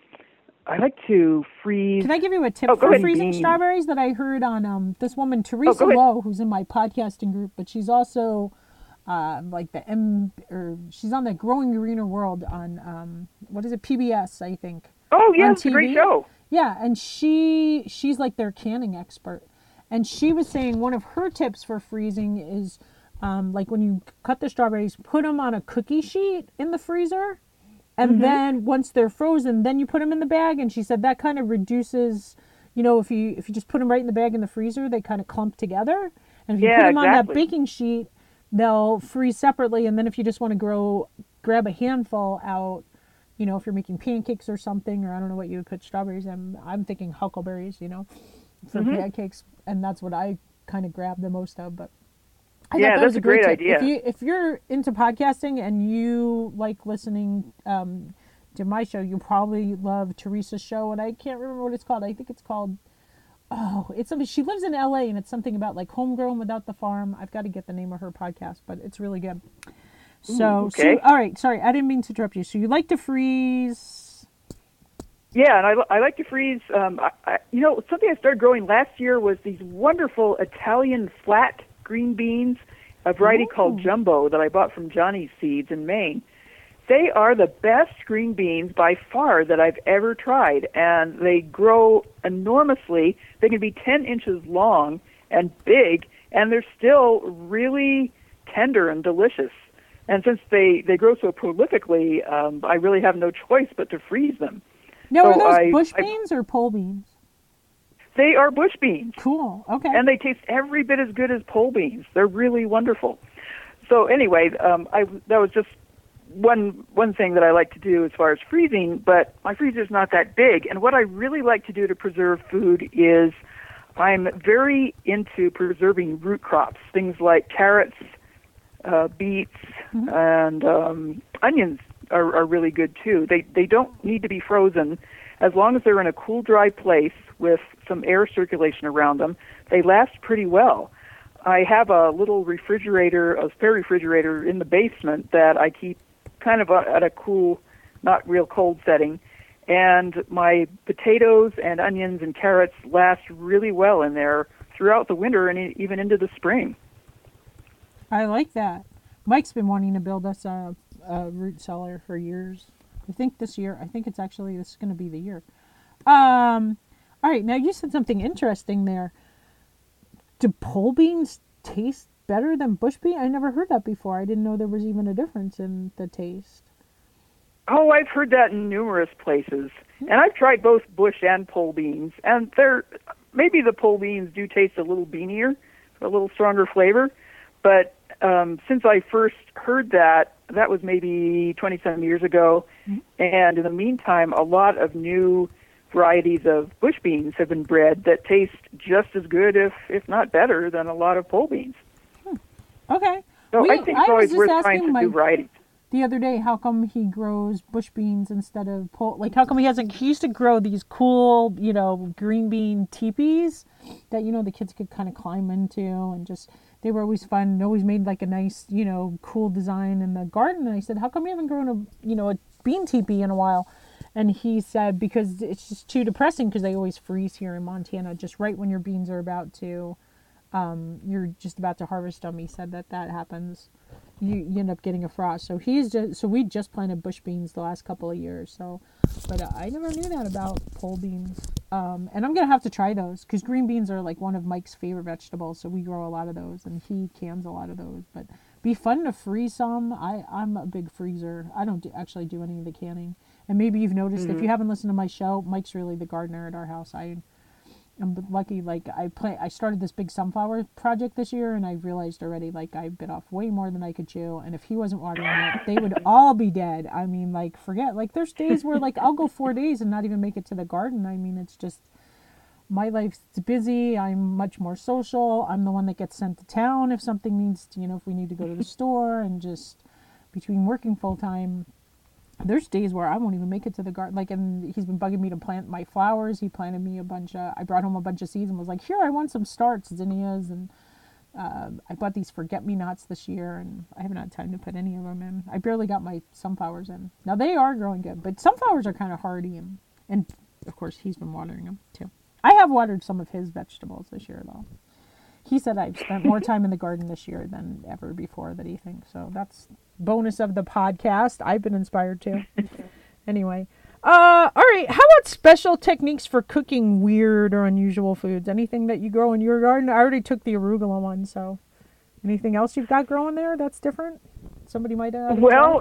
I like to freeze. Can I give you a tip oh, for ahead, freezing beans. strawberries that I heard on um, this woman, Teresa oh, Lowe, who's in my podcasting group, but she's also uh, like the M, or she's on the Growing Greener World on, um, what is it, P B S, I think. Oh, yeah, it's a great show. Yeah, and she she's like their canning expert. And she was saying one of her tips for freezing is, um, like when you cut the strawberries, put them on a cookie sheet in the freezer. And mm-hmm. then once they're frozen, then you put them in the bag. And she said that kind of reduces, you know, if you if you just put them right in the bag in the freezer, they kind of clump together. And if you yeah, put them exactly. on that baking sheet, they'll freeze separately. And then if you just want to grow, grab a handful out, you know, if you're making pancakes or something, or I don't know what you would put strawberries in. I'm thinking huckleberries, you know, for mm-hmm. pancakes. And that's what I kind of grabbed the most of. But I yeah, thought that that's was a great, great tip. idea. If you if you're into podcasting and you like listening um, to my show, you probably love Teresa's show, and I can't remember what it's called. I think it's called oh, it's something. She lives in L A, and it's something about like homegrown without the farm. I've got to get the name of her podcast, but it's really good. So, Ooh, okay. so all right, sorry, I didn't mean to interrupt you. So you like to freeze. Yeah, and I, I like to freeze, um, I, I, you know, something I started growing last year was these wonderful Italian flat green beans, a variety Ooh. called Jumbo that I bought from Johnny's Seeds in Maine. They are the best green beans by far that I've ever tried, and they grow enormously. They can be ten inches long and big, and they're still really tender and delicious. And since they, they grow so prolifically, um, I really have no choice but to freeze them. Now, so are those I, bush I, beans or pole beans? They are bush beans. Cool. Okay. And they taste every bit as good as pole beans. They're really wonderful. So anyway, um, I that was just one one thing that I like to do as far as freezing. But my freezer's not that big. And what I really like to do to preserve food is I'm very into preserving root crops, things like carrots, uh, beets, mm-hmm. and um, onions. Are, are really good too. They they don't need to be frozen as long as they're in a cool, dry place with some air circulation around them. They last pretty well. I have a little refrigerator, a spare refrigerator in the basement that I keep kind of a, at a cool, not real cold setting. And my potatoes and onions and carrots last really well in there throughout the winter and even into the spring. I like that. Mike's been wanting to build us a Uh, root cellar for years. I think this year, I think it's actually, this is going to be the year. Um, all right, now you said something interesting there. do pole beans taste better than bush bean? I never heard that before. I didn't know there was even a difference in the taste. Oh, I've heard that in numerous places. And I've tried both bush and pole beans. And they're, maybe the pole beans do taste a little beanier, a little stronger flavor. But um, since I first heard that, that was maybe twenty-some years ago. Mm-hmm. And in the meantime, a lot of new varieties of bush beans have been bred that taste just as good, if if not better, than a lot of pole beans. Hmm. Okay. So we, I think it's I always worth trying to my, do varieties. The other day, how come he grows bush beans instead of pole? Like, how come he hasn't? He used to grow these cool, you know, green bean teepees that, you know, the kids could kind of climb into, and just, they were always fun and always made like a nice, you know, cool design in the garden. And I said, how come you haven't grown a, you know, a bean teepee in a while? And he said, because it's just too depressing, because they always freeze here in Montana just right when your beans are about to, um, you're just about to harvest them. He said that that happens. You, you end up getting a frost. So he's just, so we just planted bush beans the last couple of years. So, but uh, I never knew that about pole beans. Um, and I'm going to have to try those, because green beans are like one of Mike's favorite vegetables. So we grow a lot of those, and he cans a lot of those. But be fun to freeze some. I, I'm a big freezer. I don't do, actually do any of the canning. And maybe you've noticed, mm-hmm. if you haven't listened to my show, Mike's really the gardener at our house. I, I'm lucky, like, I play, I started this big sunflower project this year, and I realized already, like, I bit off way more than I could chew. And if he wasn't watering it, they would all be dead. I mean, like, forget, like, there's days where, like, I'll go four days and not even make it to the garden. I mean, it's just, my life's busy. I'm much more social. I'm the one that gets sent to town if something needs to, you know, if we need to go to the store, and just between working full time, there's days where I won't even make it to the garden. Like, and he's been bugging me to plant my flowers. He planted me a bunch of, I brought home a bunch of seeds and was like, here, I want some starts, zinnias. And uh, I bought these forget-me-nots this year, and I haven't had time to put any of them in. I barely got my sunflowers in. Now, they are growing good, but sunflowers are kind of hardy. And, and of course, he's been watering them, too. I have watered some of his vegetables this year, though. He said I've spent more time in the garden this year than ever before that he thinks. So that's bonus of the podcast. I've been inspired too. Anyway. Uh, all right. How about special techniques for cooking weird or unusual foods? Anything that you grow in your garden? I already took the arugula one. So anything else you've got growing there that's different? Somebody might have. Well,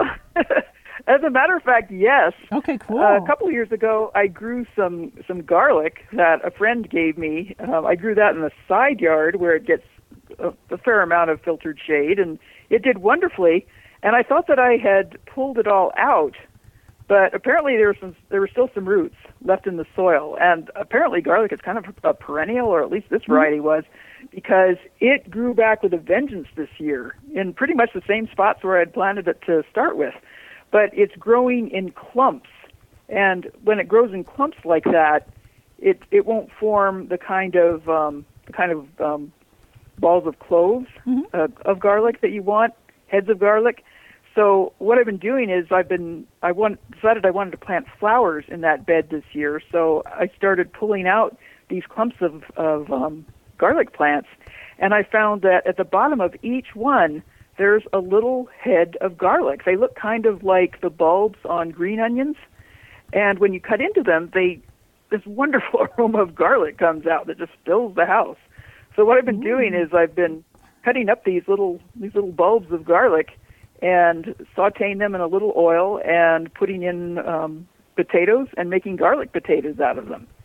as a matter of fact, yes. Okay, cool. Uh, a couple of years ago, I grew some, some garlic that a friend gave me. Um, I grew that in the side yard where it gets a, a fair amount of filtered shade, and it did wonderfully. And I thought that I had pulled it all out, but apparently there were some, there were still some roots left in the soil. And apparently garlic is kind of a perennial, or at least this variety mm-hmm. was, because it grew back with a vengeance this year in pretty much the same spots where I had planted it to start with. But it's growing in clumps, and when it grows in clumps like that, it it won't form the kind of um, the kind of um, balls of cloves mm-hmm. uh, of garlic that you want, heads of garlic. So what I've been doing is I've been I want, decided I wanted to plant flowers in that bed this year. So I started pulling out these clumps of of um, garlic plants, and I found that at the bottom of each one, there's a little head of garlic. They look kind of like the bulbs on green onions. And when you cut into them, they this wonderful aroma of garlic comes out that just fills the house. So what I've been Ooh. doing is I've been cutting up these little these little bulbs of garlic and sautéing them in a little oil and putting in um, potatoes and making garlic potatoes out of them.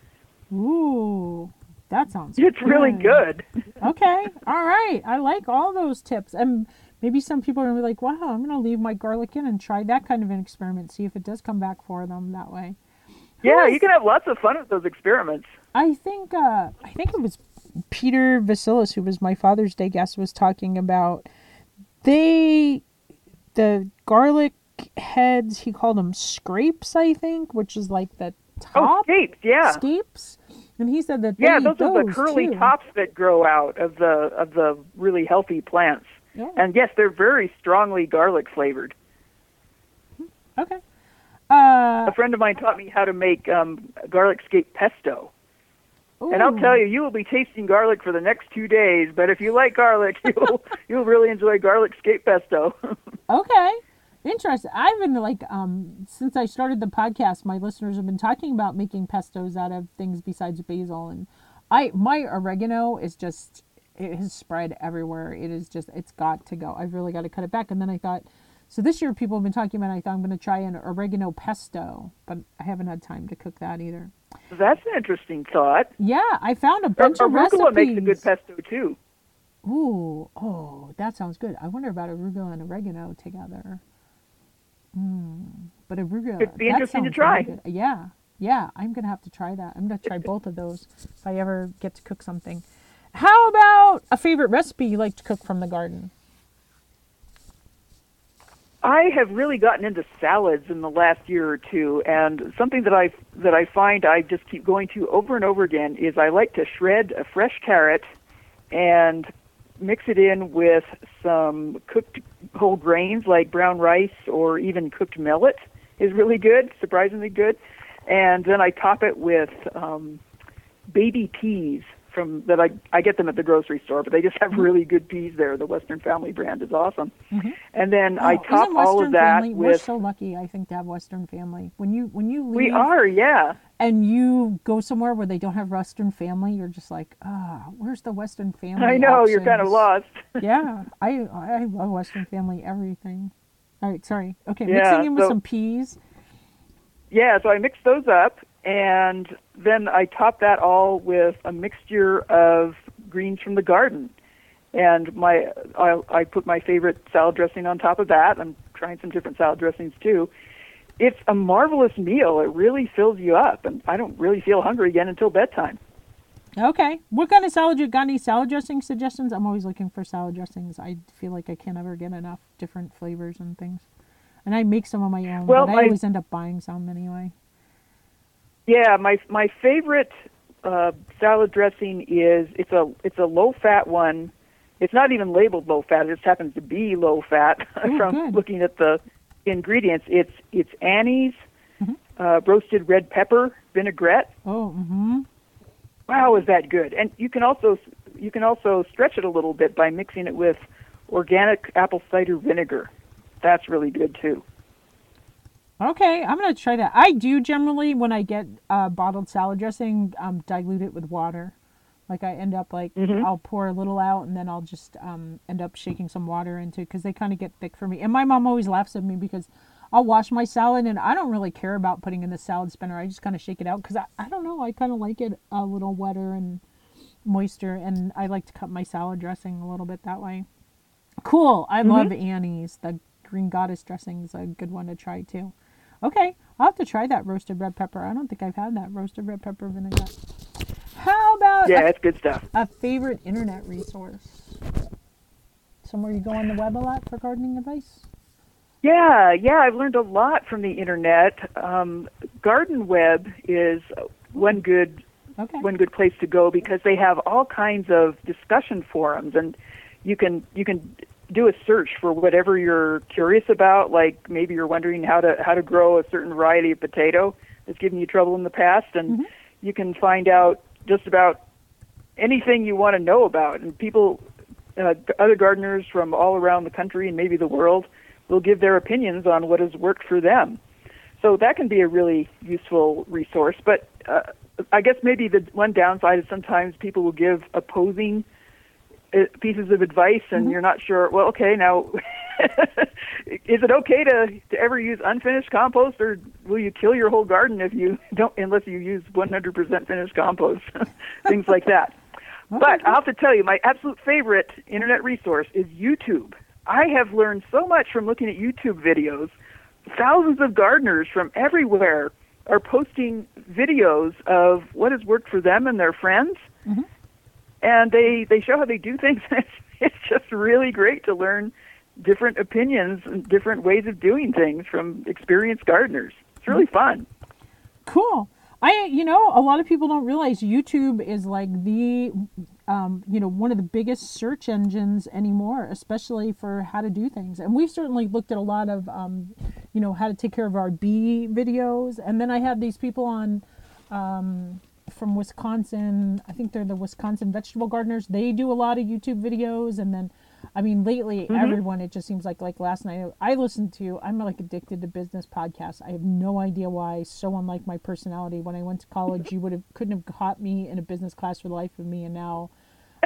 Ooh, that sounds It's good. really good. Okay, all right. I like all those tips. And maybe some people are going to be like, wow, I'm going to leave my garlic in and try that kind of an experiment, see if it does come back for them that way. Yeah, you can have lots of fun with those experiments. I think uh, I think it was Peter Vasilis, who was my Father's Day guest, was talking about they, the garlic heads, he called them scrapes, I think, which is like the top. Oh, scapes, yeah. Scapes. And he said that they yeah, eat those, those are the curly too. tops that grow out of the of the really healthy plants. Yeah. And yes, they're very strongly garlic flavored. Okay. Uh, a friend of mine taught me how to make um, garlic scape pesto. Ooh. And I'll tell you, you will be tasting garlic for the next two days. But if you like garlic, you'll you'll really enjoy garlic scape pesto. Okay. Interesting. I've been like, um, since I started the podcast, my listeners have been talking about making pestos out of things besides basil. And I, my oregano is just, it has spread everywhere. It is just, it's got to go. I've really got to cut it back. And then I thought, so this year people have been talking about, I thought I'm going to try an oregano pesto, but I haven't had time to cook that either. That's an interesting thought. Yeah, I found a bunch Ar- of recipes. Arugula makes a good pesto too. Ooh, oh, that sounds good. I wonder about arugula and oregano together. Mm, but arugula, It'd be that interesting to sounds try. really good. Yeah, yeah, I'm going to have to try that. I'm going to try both of those if I ever get to cook something. How about a favorite recipe you like to cook from the garden? I have really gotten into salads in the last year or two, and something that I that I find I just keep going to over and over again is I like to shred a fresh carrot and mix it in with some cooked whole grains like brown rice or even cooked millet is really good, surprisingly good. And then I top it with um, baby peas from that I I get them at the grocery store, but they just have really good peas there. The Western Family brand is awesome. Mm-hmm. And then oh, I top all of that Family, with. We're so lucky, I think, to have Western Family. When you when you leave, we are, yeah. And you go somewhere where they don't have Western Family, you're just like, ah, oh, where's the Western Family? I know options? you're kind of lost. yeah, I I love Western Family everything. All right, sorry. Okay, yeah, mixing in with so, some peas. Yeah, so I mix those up. And then I top that all with a mixture of greens from the garden. And my I, I put my favorite salad dressing on top of that. I'm trying some different salad dressings too. It's a marvelous meal. It really fills you up. And I don't really feel hungry again until bedtime. Okay. What kind of salad? You got any salad dressing suggestions? I'm always looking for salad dressings. I feel like I can't ever get enough different flavors and things. And I make some of my own, well, but I my, always end up buying some anyway. Yeah, my my favorite uh, salad dressing is it's a it's a low fat one. It's not even labeled low fat. It just happens to be low fat Ooh, from good. looking at the ingredients. It's it's Annie's mm-hmm. uh, roasted red pepper vinaigrette. Oh, mm-hmm. Wow, is that good? And you can also you can also stretch it a little bit by mixing it with organic apple cider vinegar. That's really good too. Okay, I'm going to try that. I do generally, when I get uh, bottled salad dressing, um, dilute it with water. Like I end up like, mm-hmm. I'll pour a little out and then I'll just um, end up shaking some water into it because they kind of get thick for me. And my mom always laughs at me because I'll wash my salad and I don't really care about putting in the salad spinner. I just kind of shake it out because I, I don't know, I kind of like it a little wetter and moister. And I like to cut my salad dressing a little bit that way. Cool. I mm-hmm. love Annie's. The green goddess dressing is a good one to try too. Okay, I'll have to try that roasted red pepper. I don't think I've had that roasted red pepper vinaigrette. How about yeah, a, it's good stuff. A favorite internet resource? Somewhere you go on the web a lot for gardening advice? Yeah, yeah, I've learned a lot from the internet. Um, Garden Web is one good okay. one good place to go because they have all kinds of discussion forums, and you can you can. do a search for whatever you're curious about, like maybe you're wondering how to how to grow a certain variety of potato that's given you trouble in the past, and mm-hmm. you can find out just about anything you want to know about. And people, uh, other gardeners from all around the country and maybe the world will give their opinions on what has worked for them. So that can be a really useful resource. But uh, I guess maybe the one downside is sometimes people will give opposing pieces of advice, and mm-hmm. you're not sure. Well, okay, now is it okay to, to ever use unfinished compost, or will you kill your whole garden if you don't, unless you use one hundred percent finished compost? Things like that. Okay. But I'll have to tell you, my absolute favorite internet resource is YouTube. I have learned so much from looking at YouTube videos. Thousands of gardeners from everywhere are posting videos of what has worked for them and their friends. Mm-hmm. And they, they show how they do things. It's, it's just really great to learn different opinions and different ways of doing things from experienced gardeners. It's really fun. Cool. I, you know, a lot of people don't realize YouTube is like the, um, you know, one of the biggest search engines anymore, especially for how to do things. And we've certainly looked at a lot of, um, you know, how to take care of our bee videos. And then I have these people on, um, from Wisconsin. I think they're the Wisconsin vegetable gardeners. They do a lot of YouTube videos. And then, I mean, lately, mm-hmm. everyone, it just seems like, like last night, I listened to, I'm like addicted to business podcasts. I have no idea why. So unlike my personality. When I went to college, you would have, couldn't have caught me in a business class for the life of me. And now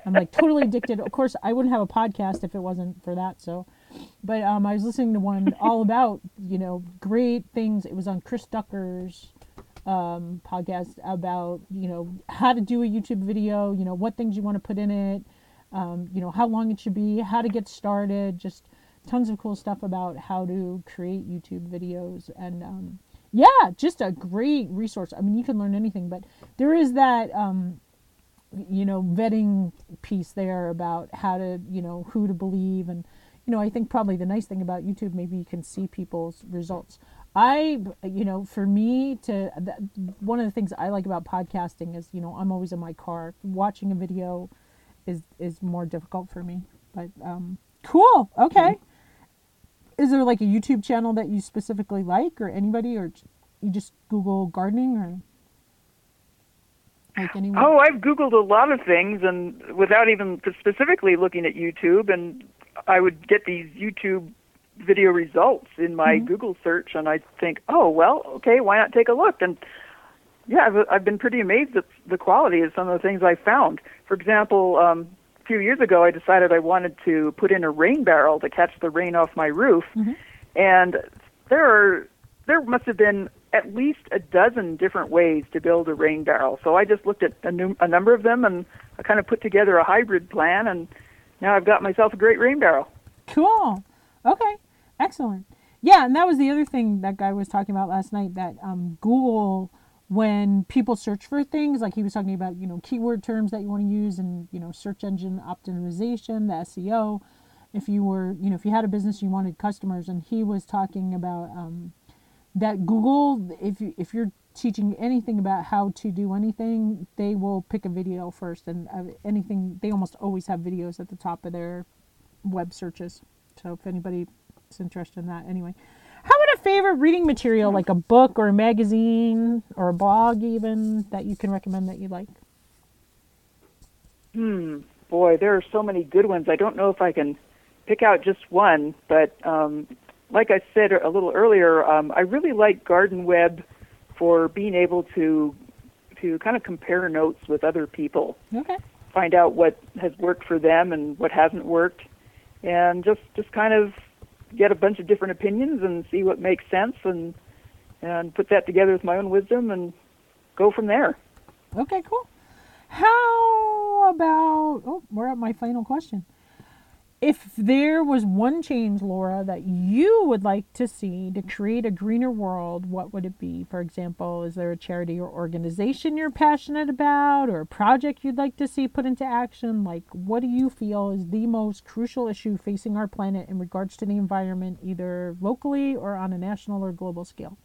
I'm like totally addicted. Of course, I wouldn't have a podcast if it wasn't for that. So, but um, I was listening to one all about, you know, great things. It was on Chris Ducker's um, podcast about, you know, how to do a YouTube video, you know, what things you want to put in it, um, you know, how long it should be, how to get started, just tons of cool stuff about how to create YouTube videos. And um, yeah, just a great resource. I mean, you can learn anything, but there is that, um, you know, vetting piece there about how to, you know, who to believe. And, you know, I think probably the nice thing about YouTube, maybe you can see people's results. I, you know, for me to, one of the things I like about podcasting is, you know, I'm always in my car. Watching a video is, is more difficult for me, but um, cool. Okay. Is there like a YouTube channel that you specifically like, or anybody, or you just Google gardening, or like anyone? Oh, I've Googled a lot of things, and without even specifically looking at YouTube, and I would get these YouTube video results in my mm-hmm. Google search, and I think, oh, well, okay, why not take a look? And yeah, I've, I've been pretty amazed at the quality of some of the things I found. For example, um, a few years ago, I decided I wanted to put in a rain barrel to catch the rain off my roof, mm-hmm. and there are there must have been at least a dozen different ways to build a rain barrel. So I just looked at a, num- a number of them, and I kind of put together a hybrid plan, and now I've got myself a great rain barrel. Cool. Okay. Excellent. Yeah, and that was the other thing that guy was talking about last night, that um, Google, when people search for things, like he was talking about, you know, keyword terms that you want to use, and, you know, search engine optimization, the S E O, if you were, you know, if you had a business, you wanted customers, and he was talking about um, that Google, if you, if you're teaching anything about how to do anything, they will pick a video first, and uh, anything, they almost always have videos at the top of their web searches. So if anybody is interested in that, anyway. How about a favorite reading material, like a book or a magazine or a blog even, that you can recommend that you like? Hmm, boy, there are so many good ones. I don't know if I can pick out just one, but um, like I said a little earlier, um, I really like Garden Web for being able to to kind of compare notes with other people. Okay. Find out what has worked for them and what hasn't worked, and just, just kind of get a bunch of different opinions and see what makes sense, and and put that together with my own wisdom and go from there. Okay, cool. How about, oh, we're at my final question. If there was one change, Laura, that you would like to see to create a greener world, what would it be? For example, is there a charity or organization you're passionate about, or a project you'd like to see put into action? Like, what do you feel is the most crucial issue facing our planet in regards to the environment, either locally or on a national or global scale?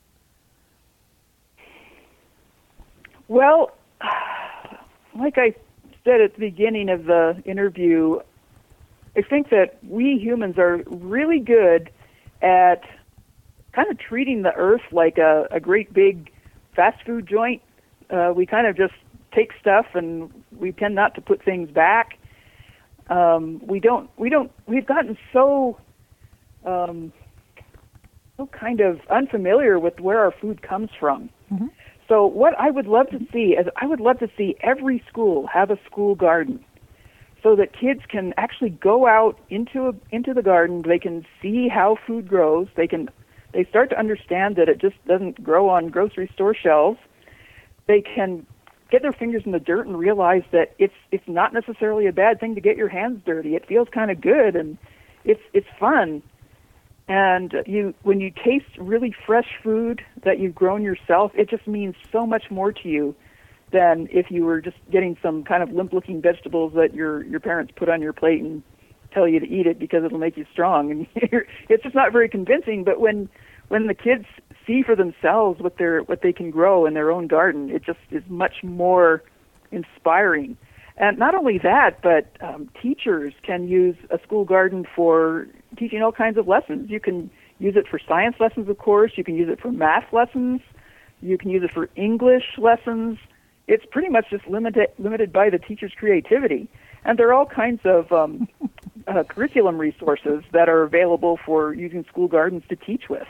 Well, like I said at the beginning of the interview, I think that we humans are really good at kind of treating the earth like a, a great big fast food joint. Uh, we kind of just take stuff, and we tend not to put things back. Um, we don't, we don't, we've gotten so, um, so kind of unfamiliar with where our food comes from. Mm-hmm. So what I would love to see is I would love to see every school have a school garden, so that kids can actually go out into a, into the garden. They can see how food grows. They can they start to understand that it just doesn't grow on grocery store shelves. They can get their fingers in the dirt and realize that it's it's not necessarily a bad thing to get your hands dirty. It feels kind of good, and it's it's fun. And you when you taste really fresh food that you've grown yourself, it just means so much more to you than if you were just getting some kind of limp-looking vegetables that your your parents put on your plate and tell you to eat it because it'll make you strong. And it's just not very convincing. But when when the kids see for themselves what they're what they can grow in their own garden, it just is much more inspiring. And not only that, but um, teachers can use a school garden for teaching all kinds of lessons. You can use it for science lessons, of course. You can use it for math lessons. You can use it for English lessons. It's pretty much just limited limited by the teacher's creativity. And there are all kinds of um, uh, curriculum resources that are available for using school gardens to teach with.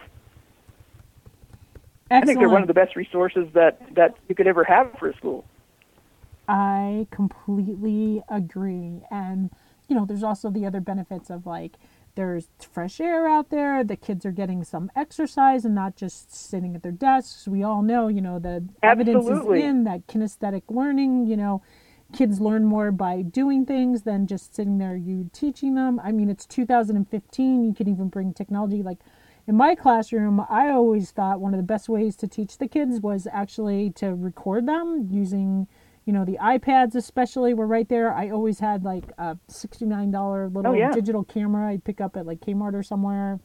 Excellent. I think they're one of the best resources that, that you could ever have for a school. I completely agree. And, you know, there's also the other benefits of like, there's fresh air out there. The kids are getting some exercise and not just sitting at their desks. We all know, you know, the evidence is Absolutely. in that kinesthetic learning, you know, kids learn more by doing things than just sitting there, you teaching them. I mean, it's two thousand fifteen. You can even bring technology. Like in my classroom, I always thought one of the best ways to teach the kids was actually to record them using, you know, the iPads especially were right there. I always had like a sixty-nine dollars Oh, little yeah. digital camera I'd pick up at like Kmart or somewhere.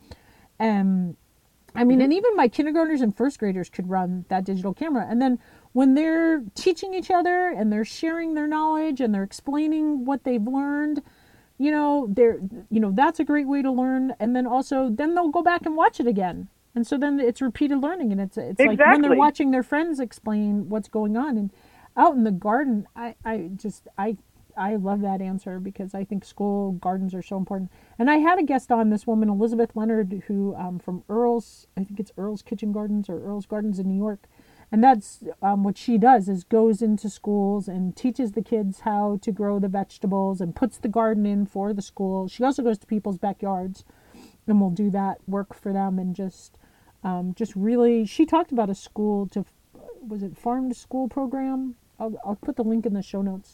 And I mean, Mm-hmm. and even my kindergartners and first graders could run that digital camera. And then when they're teaching each other and they're sharing their knowledge and they're explaining what they've learned, you know, they're, you know, that's a great way to learn. And then also, then they'll go back and watch it again. And so then it's repeated learning. And it's, it's like when they're Exactly. watching their friends explain what's going on. And out in the garden, I, I just, I, I love that answer because I think school gardens are so important. And I had a guest on, this woman, Elizabeth Leonard, who um, from Earl's, I think it's Earl's Kitchen Gardens or Earl's Gardens in New York. And that's um, what she does is goes into schools and teaches the kids how to grow the vegetables and puts the garden in for the school. She also goes to people's backyards and will do that work for them and just um, just really, she talked about a school to, was it farm to school program? I'll, I'll put the link in the show notes.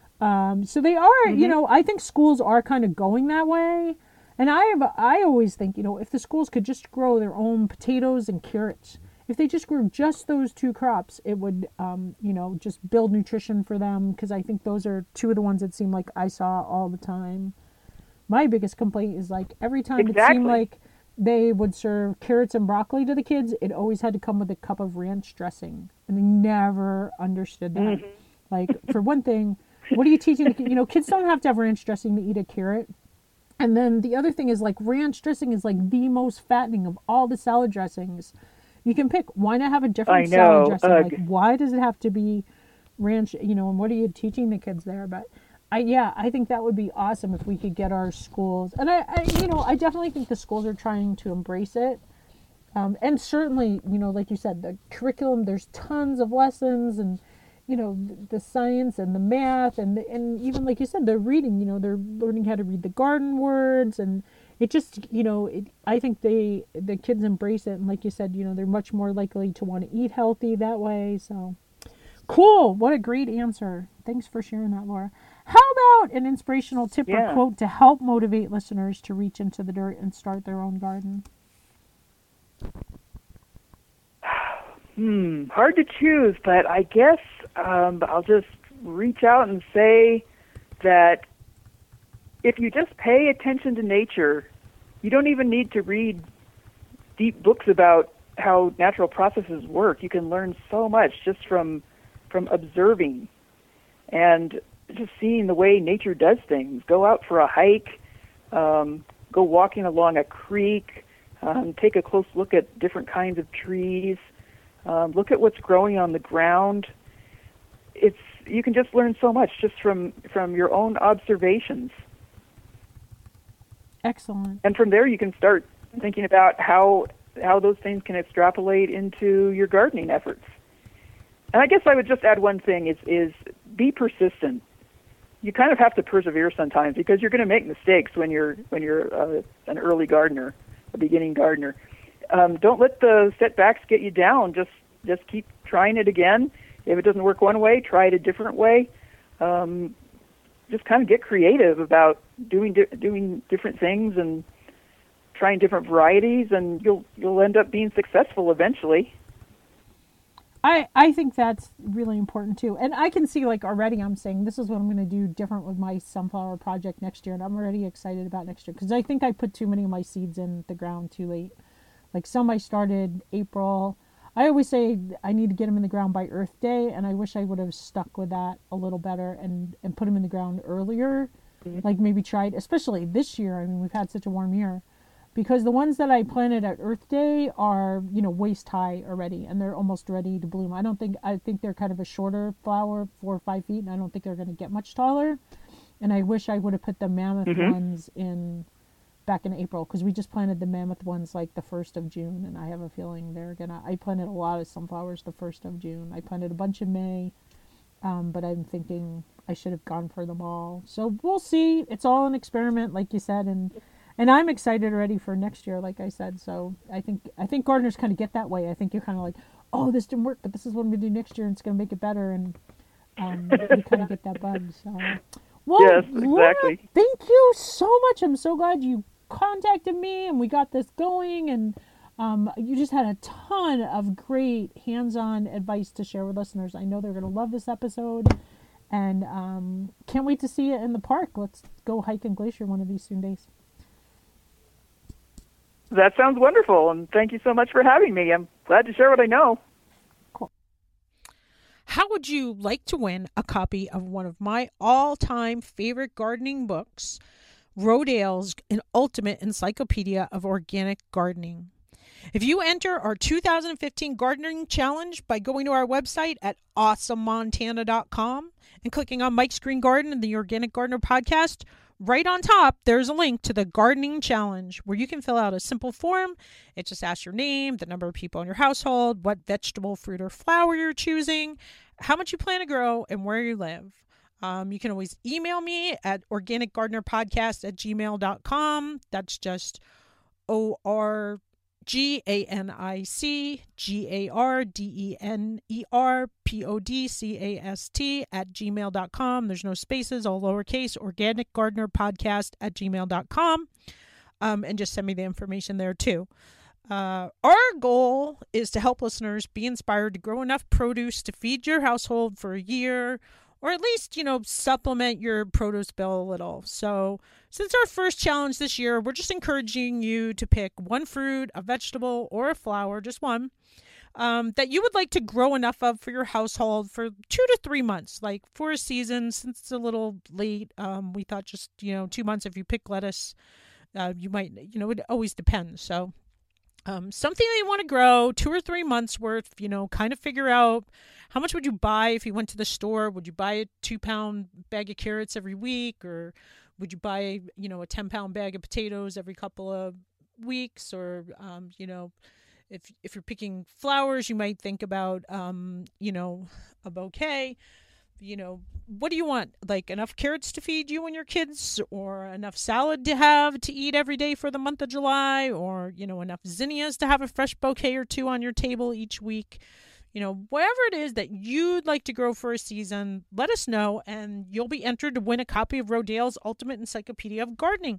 Um, so they are, Mm-hmm. you know, I think schools are kind of going that way. And I have, I always think, you know, if the schools could just grow their own potatoes and carrots, if they just grew just those two crops, it would, um, you know, just build nutrition for them. Because I think those are two of the ones that seem like I saw all the time. My biggest complaint is like every time it seemed Exactly. like they would serve carrots and broccoli to the kids, it always had to come with a cup of ranch dressing. And I never understood that. Mm-hmm. Like, for one thing, what are you teaching the kids? You know, kids don't have to have ranch dressing to eat a carrot. And then the other thing is like ranch dressing is like the most fattening of all the salad dressings you can pick. Why not have a different I salad know. dressing? Ugh. Like, why does it have to be ranch? You know, and what are you teaching the kids there? But I, yeah, I think that would be awesome if we could get our schools. And I, I you know, I definitely think the schools are trying to embrace it. Um, and certainly, you know, like you said, the curriculum, there's tons of lessons and, you know, the science and the math and, the, and even like you said, they're reading, you know, they're learning how to read the garden words and it just, you know, it, I think they, the kids embrace it. And like you said, you know, they're much more likely to want to eat healthy that way. So cool. What a great answer. Thanks for sharing that, Laura. How about an inspirational tip or Yeah. quote to help motivate listeners to reach into the dirt and start their own garden? Hmm, hard to choose, but I guess um, I'll just reach out and say that if you just pay attention to nature, you don't even need to read deep books about how natural processes work. You can learn so much just from from observing and just seeing the way nature does things. Go out for a hike, um, go walking along a creek, um, take a close look at different kinds of trees. Um, look at what's growing on the ground. It's you can just learn so much just from from your own observations, Excellent. and from there you can start thinking about how how those things can extrapolate into your gardening efforts. And I guess I would just add one thing: is is be persistent. You kind of have to persevere sometimes because you're going to make mistakes when you're when you're uh, an early gardener, a beginning gardener. Um, don't let the setbacks get you down. Just just keep trying it again. If it doesn't work one way, try it a different way. Um, just kind of get creative about doing di- doing different things and trying different varieties, and you'll you'll end up being successful eventually. I, I think that's really important too. And I can see like already I'm saying this is what I'm going to do different with my sunflower project next year. And I'm already excited about next year because I think I put too many of my seeds in the ground too late. Like some I started April. I always say I need to get them in the ground by Earth Day. And I wish I would have stuck with that a little better and, and put them in the ground earlier. Mm-hmm. Like maybe tried, especially this year. I mean, we've had such a warm year. Because the ones that I planted at Earth Day are, you know, waist high already, and they're almost ready to bloom. I don't think, I think they're kind of a shorter flower, four or five feet, and I don't think they're going to get much taller. And I wish I would have put the mammoth Mm-hmm. ones in back in April, because we just planted the mammoth ones like the first of June, and I have a feeling they're going to, I planted a lot of sunflowers the first of June. I planted a bunch in May. Um, but I'm thinking I should have gone for them all. So we'll see. It's all an experiment, like you said, and and I'm excited already for next year, like I said. So I think I think gardeners kind of get that way. I think you're kind of like, oh, this didn't work, but this is what I'm going to do next year, and it's going to make it better. And um, you kind of get that bug. So, well, yes, Laura, exactly. thank you so much. I'm so glad you contacted me and we got this going. And um, you just had a ton of great hands-on advice to share with listeners. I know they're going to love this episode. And um, can't wait to see it in the park. Let's go hike in Glacier one of these soon days. That sounds wonderful, and thank you so much for having me. I'm glad to share what I know. Cool. How would you like to win a copy of one of my all-time favorite gardening books, Rodale's An Ultimate Encyclopedia of Organic Gardening? If you enter our two thousand fifteen Gardening Challenge by going to our website at awesome montana dot com and clicking on Mike's Green Garden and the Organic Gardener podcast, right on top, there's a link to the Gardening Challenge where you can fill out a simple form. It just asks your name, the number of people in your household, what vegetable, fruit, or flower you're choosing, how much you plan to grow, and where you live. Um, you can always email me at organic gardener podcast at gmail dot com. That's just O R G A N I C G A R D E N E R P O D C A S T at gmail dot com. There's no spaces, all lowercase, organic gardener podcast at gmail dot com. Um, and just send me the information there too. Uh, our goal is to help listeners be inspired to grow enough produce to feed your household for a year, or at least, you know, supplement your produce bill a little. So since our first challenge this year, we're just encouraging you to pick one fruit, a vegetable, or a flower, just one, um, that you would like to grow enough of for your household for two to three months, like for a season. Since it's a little late, um, we thought just, you know, two months. If you pick lettuce, uh, you might, you know, it always depends. So Um, something that you want to grow, two or three months worth, you know, kind of figure out how much would you buy if you went to the store. Would you buy a two pound bag of carrots every week, or would you buy, you know, a ten pound bag of potatoes every couple of weeks? Or, um, you know, if, if you're picking flowers, you might think about, um, you know, a bouquet. You know, what do you want? Like enough carrots to feed you and your kids, or enough salad to have to eat every day for the month of July, or, you know, enough zinnias to have a fresh bouquet or two on your table each week. You know, whatever it is that you'd like to grow for a season, let us know, and you'll be entered to win a copy of Rodale's Ultimate Encyclopedia of Gardening.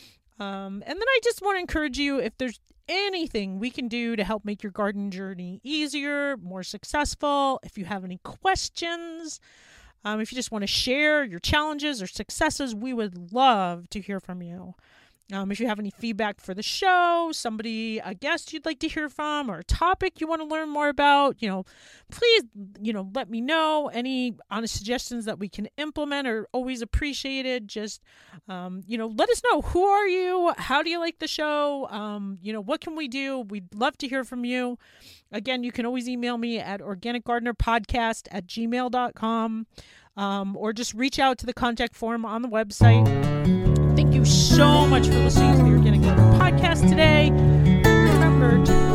Um, and then I just want to encourage you, if there's anything we can do to help make your garden journey easier, more successful, if you have any questions, um, if you just want to share your challenges or successes, we would love to hear from you. Um, if you have any feedback for the show, somebody, a guest you'd like to hear from, or a topic you want to learn more about, you know, please, you know, let me know. Any honest suggestions that we can implement are always appreciated. Just, um, you know, let us know. Who are you? How do you like the show? Um, you know, what can we do? We'd love to hear from you. Again, you can always email me at organic gardener podcast at gmail dot com, um, or just reach out to the contact form on the website. Thank you so much for listening to the Organic Gardener podcast today. And remember to